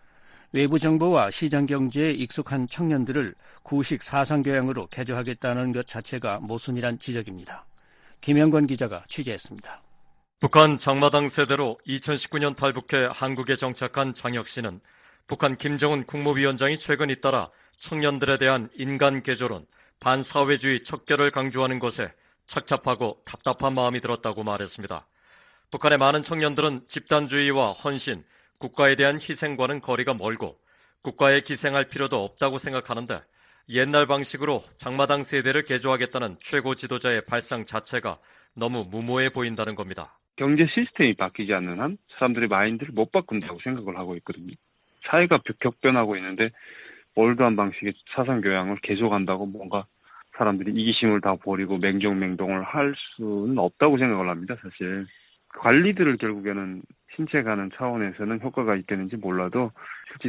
외부 정보와 시장 경제에 익숙한 청년들을 구식 사상교양으로 개조하겠다는 것 자체가 모순이란 지적입니다. 김영권 기자가 취재했습니다. 북한 장마당 세대로 2019년 탈북해 한국에 정착한 장혁 씨는 북한 김정은 국무위원장이 최근 잇따라 청년들에 대한 인간 개조론, 반사회주의 척결을 강조하는 것에 착잡하고 답답한 마음이 들었다고 말했습니다. 북한의 많은 청년들은 집단주의와 헌신, 국가에 대한 희생과는 거리가 멀고 국가에 기생할 필요도 없다고 생각하는데 옛날 방식으로 장마당 세대를 개조하겠다는 최고 지도자의 발상 자체가 너무 무모해 보인다는 겁니다. 경제 시스템이 바뀌지 않는 한 사람들의 마인드를 못 바꾼다고 생각을 하고 있거든요. 사회가 격변하고 있는데 올드한 방식의 사상 교양을 계속한다고 뭔가 사람들이 이기심을 다 버리고 맹종맹동을 할 수는 없다고 생각을 합니다, 사실. 관리들을 결국에는 신체가는 차원에서는 효과가 있겠는지 몰라도 실제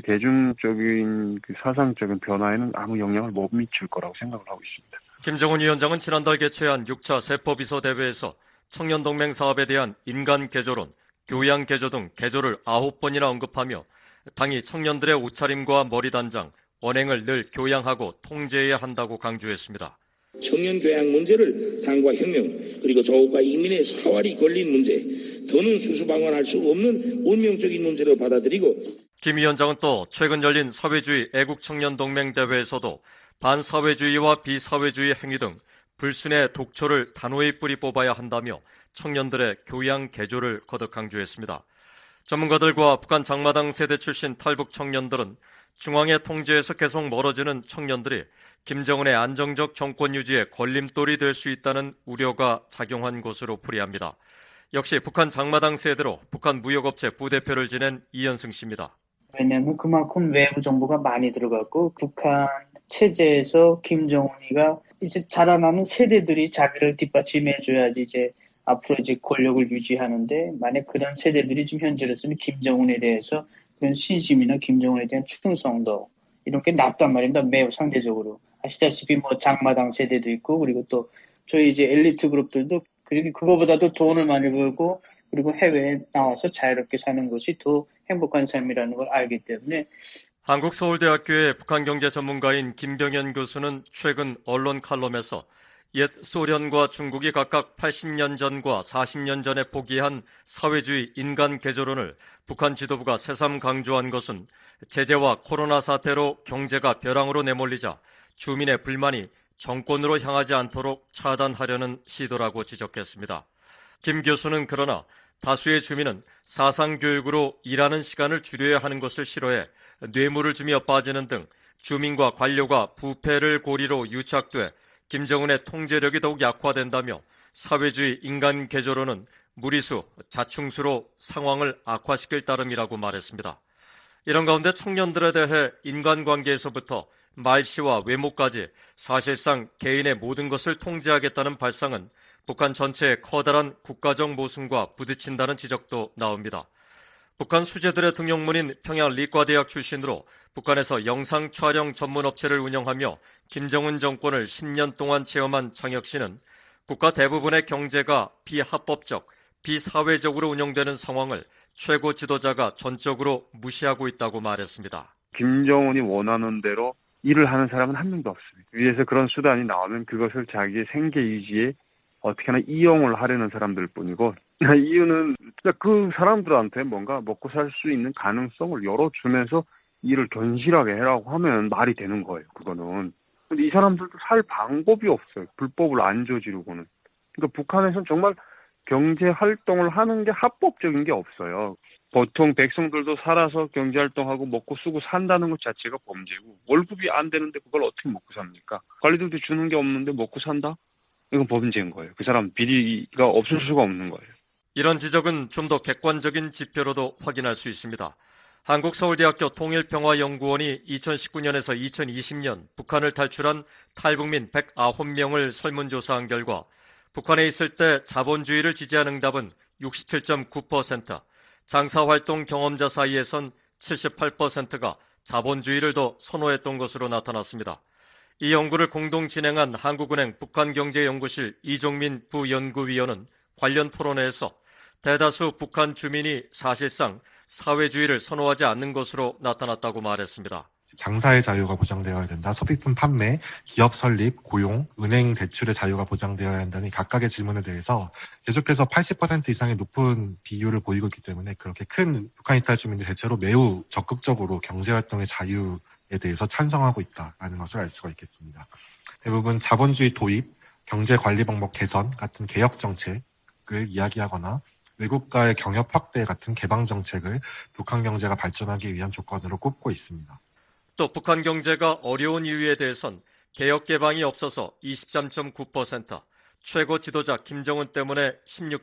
대중적인 그 사상적인 변화에는 아무 영향을 못 미칠 거라고 생각을 하고 있습니다. 김정은 위원장은 지난달 개최한 6차 세포비서 대회에서 청년동맹 사업에 대한 인간 개조론, 교양 개조 등 개조를 9번이나 언급하며 당이 청년들의 옷차림과 머리단장, 언행을 늘 교양하고 통제해야 한다고 강조했습니다. 청년 교양 문제를 당과 혁명 그리고 조국과 인민의 사활이 걸린 문제, 더는 수수방관할 수 없는 운명적인 문제로 받아들이고 김 위원장은 또 최근 열린 사회주의 애국청년동맹 대회에서도 반사회주의와 비사회주의 행위 등 불순의 독초를 단호히 뿌리 뽑아야 한다며 청년들의 교양 개조를 거듭 강조했습니다. 전문가들과 북한 장마당 세대 출신 탈북 청년들은 중앙의 통제에서 계속 멀어지는 청년들이 김정은의 안정적 정권 유지에 걸림돌이 될 수 있다는 우려가 작용한 것으로 풀이합니다. 역시 북한 장마당 세대로 북한 무역업체 부대표를 지낸 이현승 씨입니다. 왜냐하면 그만큼 외부 정보가 많이 들어갔고 북한 체제에서 김정은이가 이제 자라나는 세대들이 자기를 뒷받침해줘야지 이제 앞으로 이제 권력을 유지하는데 만약 그런 세대들이 지금 현재로서는 김정은에 대해서 그런 신심이나 김정은에 대한 충성도 이런 게 낮단 말입니다. 매우 상대적으로. 아시다시피 뭐 장마당 세대도 있고 그리고 또 저희 이제 엘리트 그룹들도 그거보다도 돈을 많이 벌고 그리고 해외에 나와서 자유롭게 사는 것이 더 행복한 삶이라는 걸 알기 때문에 한국서울대학교의 북한경제 전문가인 김병현 교수는 최근 언론 칼럼에서 옛 소련과 중국이 각각 80년 전과 40년 전에 포기한 사회주의 인간 개조론을 북한 지도부가 새삼 강조한 것은 제재와 코로나 사태로 경제가 벼랑으로 내몰리자 주민의 불만이 정권으로 향하지 않도록 차단하려는 시도라고 지적했습니다. 김 교수는 그러나 다수의 주민은 사상교육으로 일하는 시간을 줄여야 하는 것을 싫어해 뇌물을 주며 빠지는 등 주민과 관료가 부패를 고리로 유착돼 김정은의 통제력이 더욱 약화된다며 사회주의 인간 개조론은 무리수, 자충수로 상황을 악화시킬 따름이라고 말했습니다. 이런 가운데 청년들에 대해 인간관계에서부터 말씨와 외모까지 사실상 개인의 모든 것을 통제하겠다는 발상은 북한 전체의 커다란 국가적 모순과 부딪힌다는 지적도 나옵니다. 북한 수재들의 등용문인 평양리과대학 출신으로 북한에서 영상 촬영 전문 업체를 운영하며 김정은 정권을 10년 동안 체험한 장혁 씨는 국가 대부분의 경제가 비합법적, 비사회적으로 운영되는 상황을 최고 지도자가 전적으로 무시하고 있다고 말했습니다. 김정은이 원하는 대로 일을 하는 사람은 한 명도 없습니다. 위에서 그런 수단이 나오면 그것을 자기의 생계 유지에 어떻게 하나 이용을 하려는 사람들 뿐이고, 이유는 그 사람들한테 뭔가 먹고 살 수 있는 가능성을 열어주면서 일을 견실하게 해라고 하면 말이 되는 거예요, 그거는. 근데 이 사람들도 살 방법이 없어요. 불법을 안 저지르고는. 그러니까 북한에서는 정말 경제 활동을 하는 게 합법적인 게 없어요. 보통 백성들도 살아서 경제 활동하고 먹고 쓰고 산다는 것 자체가 범죄고, 월급이 안 되는데 그걸 어떻게 먹고 삽니까? 관리들도 주는 게 없는데 먹고 산다? 이건 범죄인 거예요. 그 사람 비리가 없을 수가 없는 거예요. 이런 지적은 좀 더 객관적인 지표로도 확인할 수 있습니다. 한국서울대학교 통일평화연구원이 2019년에서 2020년 북한을 탈출한 탈북민 109명을 설문조사한 결과 북한에 있을 때 자본주의를 지지한 응답은 67.9%, 장사활동 경험자 사이에선 78%가 자본주의를 더 선호했던 것으로 나타났습니다. 이 연구를 공동 진행한 한국은행 북한경제연구실 이종민 부연구위원은 관련 토론회에서 대다수 북한 주민이 사실상 사회주의를 선호하지 않는 것으로 나타났다고 말했습니다. 장사의 자유가 보장되어야 된다. 소비품 판매, 기업 설립, 고용, 은행 대출의 자유가 보장되어야 한다는 각각의 질문에 대해서 계속해서 80% 이상의 높은 비율을 보이고 있기 때문에 그렇게 큰 북한 이탈 주민들이 대체로 매우 적극적으로 경제활동의 자유에 대해서 찬성하고 있다는 것을 알 수가 있겠습니다. 대부분 자본주의 도입, 경제관리 방법 개선 같은 개혁 정책을 이야기하거나 외국과의 경협 확대 같은 개방 정책을 북한 경제가 발전하기 위한 조건으로 꼽고 있습니다. 또 북한 경제가 어려운 이유에 대해선 개혁 개방이 없어서 23.9%, 최고 지도자 김정은 때문에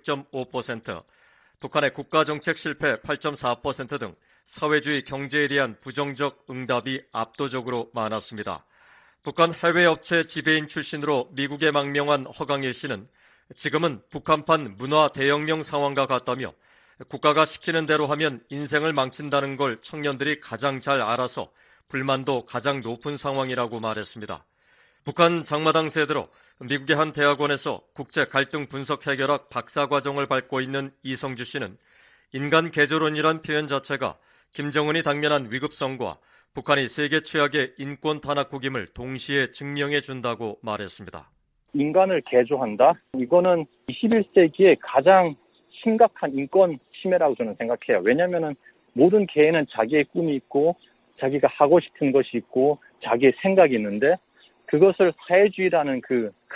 16.5%, 북한의 국가정책 실패 8.4% 등 사회주의 경제에 대한 부정적 응답이 압도적으로 많았습니다. 북한 해외업체 지배인 출신으로 미국에 망명한 허강일 씨는 지금은 북한판 문화 대혁명 상황과 같다며 국가가 시키는 대로 하면 인생을 망친다는 걸 청년들이 가장 잘 알아서 불만도 가장 높은 상황이라고 말했습니다. 북한 장마당 세대로 미국의 한 대학원에서 국제 갈등 분석 해결학 박사과정을 밟고 있는 이성주 씨는 인간 개조론이란 표현 자체가 김정은이 당면한 위급성과 북한이 세계 최악의 인권 탄압국임을 동시에 증명해 준다고 말했습니다. 인간을 개조한다? 이거는 21세기의 가장 심각한 인권 침해라고 저는 생각해요. 왜냐하면 모든 개인은 자기의 꿈이 있고 자기가 하고 싶은 것이 있고 자기의 생각이 있는데 그것을 사회주의라는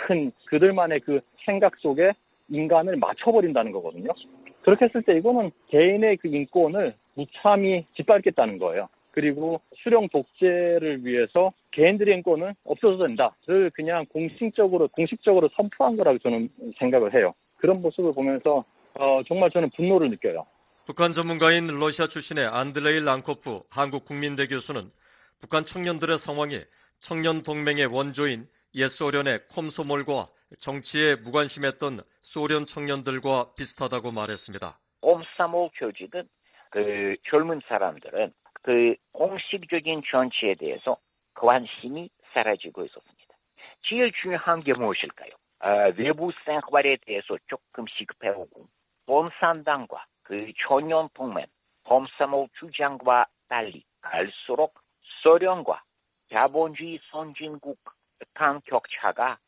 그들만의 그 생각 속에 인간을 맞춰버린다는 거거든요. 그렇게 했을 때 이거는 개인의 그 인권을 무참히 짓밟겠다는 거예요. 그리고 수령 독재를 위해서 개인들의 인권은 없어져도 된다를 그냥 공식적으로 선포한 거라고 저는 생각을 해요. 그런 모습을 보면서 정말 저는 분노를 느껴요. 북한 전문가인 러시아 출신의 안드레이 랑코프 한국국민대 교수는 북한 청년들의 상황이 청년 동맹의 원조인 옛 소련의 콤소몰과 정치에 무관심했던 소련 청년들과 비슷하다고 말했습니다. 콤소몰 교직은 젊은 사람들은 공식적인 정치에 대해서 관심이 사라지고 있었습니다. 제일 중요한 게 무엇일까요? 외부 생활에 대해서 조금 시급해오고 공산당과 청년 동맹 콤소몰 주장과 달리 갈수록 소련과 자본주의 선진국 간 격차가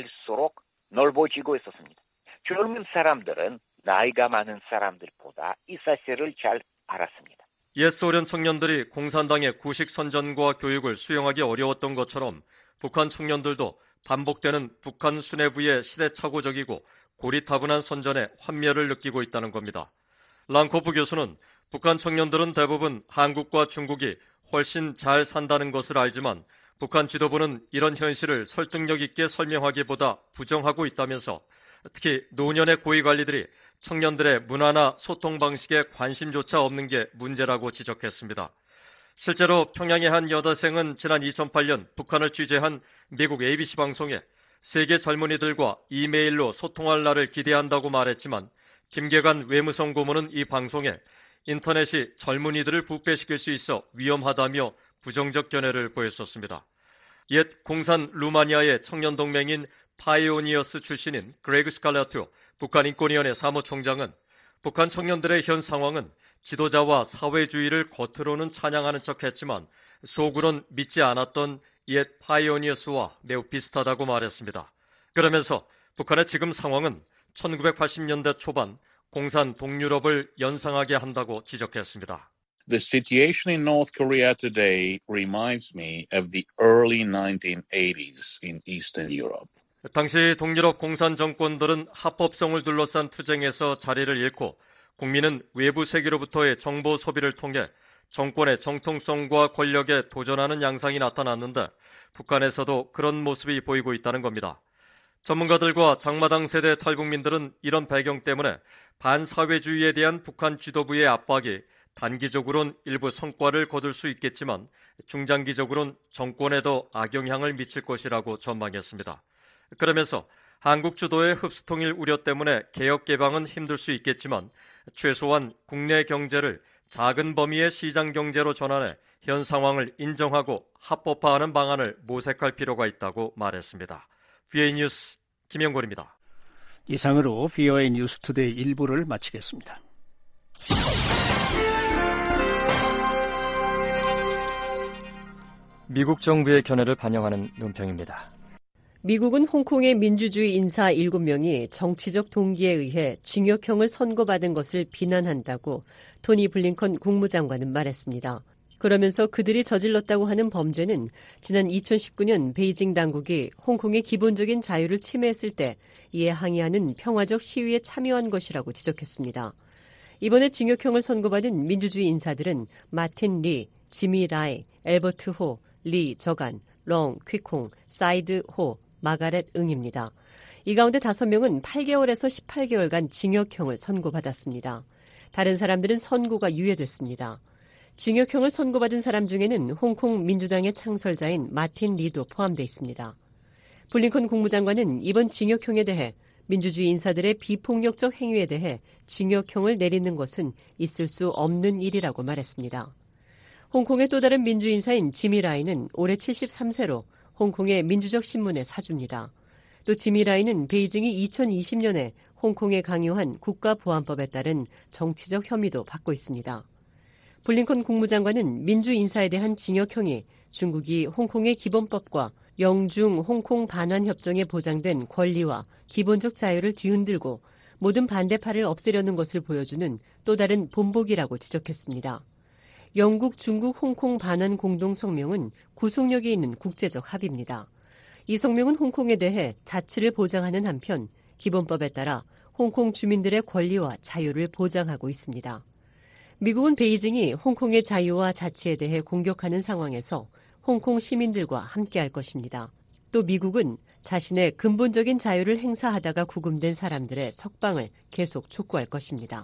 갈수록 넓어지고 있었습니다. 젊은 사람들은 나이가 많은 사람들보다 이 사실을 잘 알았습니다. 옛 소련 청년들이 공산당의 구식 선전과 교육을 수용하기 어려웠던 것처럼 북한 청년들도 반복되는 북한 수뇌부의 시대착오적이고 고리타분한 선전에 환멸을 느끼고 있다는 겁니다. 랑코프 교수는 북한 청년들은 대부분 한국과 중국이 훨씬 잘 산다는 것을 알지만 북한 지도부는 이런 현실을 설득력 있게 설명하기보다 부정하고 있다면서 특히 노년의 고위 관리들이 청년들의 문화나 소통 방식에 관심조차 없는 게 문제라고 지적했습니다. 실제로 평양의 한 여대생은 지난 2008년 북한을 취재한 미국 ABC 방송에 세계 젊은이들과 이메일로 소통할 날을 기대한다고 말했지만 김계관 외무성 고문은 이 방송에 인터넷이 젊은이들을 부패시킬 수 있어 위험하다며 부정적 견해를 보였었습니다. 옛 공산 루마니아의 청년동맹인 파이오니어스 출신인 그레그 스칼라투 북한 인권위원회 사무총장은 북한 청년들의 현 상황은 지도자와 사회주의를 겉으로는 찬양하는 척했지만 속으론 믿지 않았던 옛 파이오니어스와 매우 비슷하다고 말했습니다. 그러면서 북한의 지금 상황은 1980년대 초반 공산 동유럽을 연상하게 한다고 지적했습니다. The situation in North Korea today reminds me of the early 1980s in Eastern Europe. 당시 동유럽 공산 정권들은 합법성을 둘러싼 투쟁에서 자리를 잃고 국민은 외부 세계로부터의 정보 소비를 통해 정권의 정통성과 권력에 도전하는 양상이 나타났는데 북한에서도 그런 모습이 보이고 있다는 겁니다. 전문가들과 장마당 세대 탈북민들은 이런 배경 때문에 반사회주의에 대한 북한 지도부의 압박이 단기적으로는 일부 성과를 거둘 수 있겠지만 중장기적으로는 정권에도 악영향을 미칠 것이라고 전망했습니다. 그러면서 한국 주도의 흡수통일 우려 때문에 개혁 개방은 힘들 수 있겠지만 최소한 국내 경제를 작은 범위의 시장 경제로 전환해 현 상황을 인정하고 합법화하는 방안을 모색할 필요가 있다고 말했습니다. VOA 뉴스 김영곤입니다. 이상으로 VOA 뉴스 투데이 1부를 마치겠습니다. 미국 정부의 견해를 반영하는 논평입니다. 미국은 홍콩의 민주주의 인사 7명이 정치적 동기에 의해 징역형을 선고받은 것을 비난한다고 토니 블링컨 국무장관은 말했습니다. 그러면서 그들이 저질렀다고 하는 범죄는 지난 2019년 베이징 당국이 홍콩의 기본적인 자유를 침해했을 때 이에 항의하는 평화적 시위에 참여한 것이라고 지적했습니다. 이번에 징역형을 선고받은 민주주의 인사들은 마틴 리, 지미 라이, 엘버트 호, 리 저간, 롱 퀴콩, 사이드 호, 마가렛 응입니다. 이 가운데 5명은 8개월에서 18개월간 징역형을 선고받았습니다. 다른 사람들은 선고가 유예됐습니다. 징역형을 선고받은 사람 중에는 홍콩 민주당의 창설자인 마틴 리도 포함되어 있습니다. 블링컨 국무장관은 이번 징역형에 대해 민주주의 인사들의 비폭력적 행위에 대해 징역형을 내리는 것은 있을 수 없는 일이라고 말했습니다. 홍콩의 또 다른 민주주의 인사인 지미 라이는 올해 73세로 홍콩의 민주적 신문의 사주입니다. 또 지미 라이는 베이징이 2020년에 홍콩에 강요한 국가보안법에 따른 정치적 혐의도 받고 있습니다. 블링컨 국무장관은 민주 인사에 대한 징역형이 중국이 홍콩의 기본법과 영중 홍콩 반환 협정에 보장된 권리와 기본적 자유를 뒤흔들고 모든 반대파를 없애려는 것을 보여주는 또 다른 본보기라고 지적했습니다. 영국, 중국, 홍콩 반환 공동성명은 구속력이 있는 국제적 합의입니다. 이 성명은 홍콩에 대해 자치를 보장하는 한편 기본법에 따라 홍콩 주민들의 권리와 자유를 보장하고 있습니다. 미국은 베이징이 홍콩의 자유와 자치에 대해 공격하는 상황에서 홍콩 시민들과 함께할 것입니다. 또 미국은 자신의 근본적인 자유를 행사하다가 구금된 사람들의 석방을 계속 촉구할 것입니다.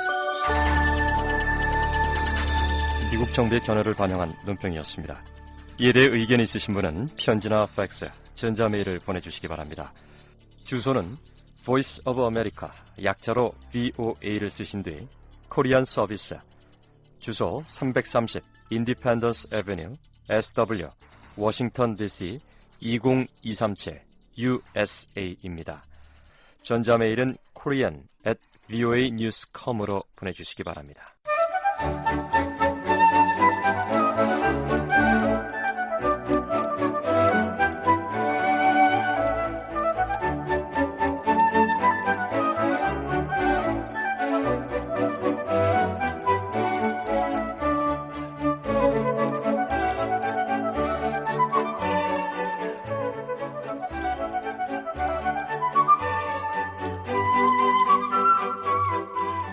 미국 정부의 견해를 반영한 논평이었습니다. 이에 대해 의견이 있으신 분은 편지나 팩스, 전자메일을 보내주시기 바랍니다. 주소는 Voice of America, 약자로 VOA를 쓰신 뒤 코리안 서비스, 주소 330 Independence Avenue, SW, 워싱턴 DC 20237 USA입니다. 전자메일은 korean@voanews.com으로 보내주시기 바랍니다.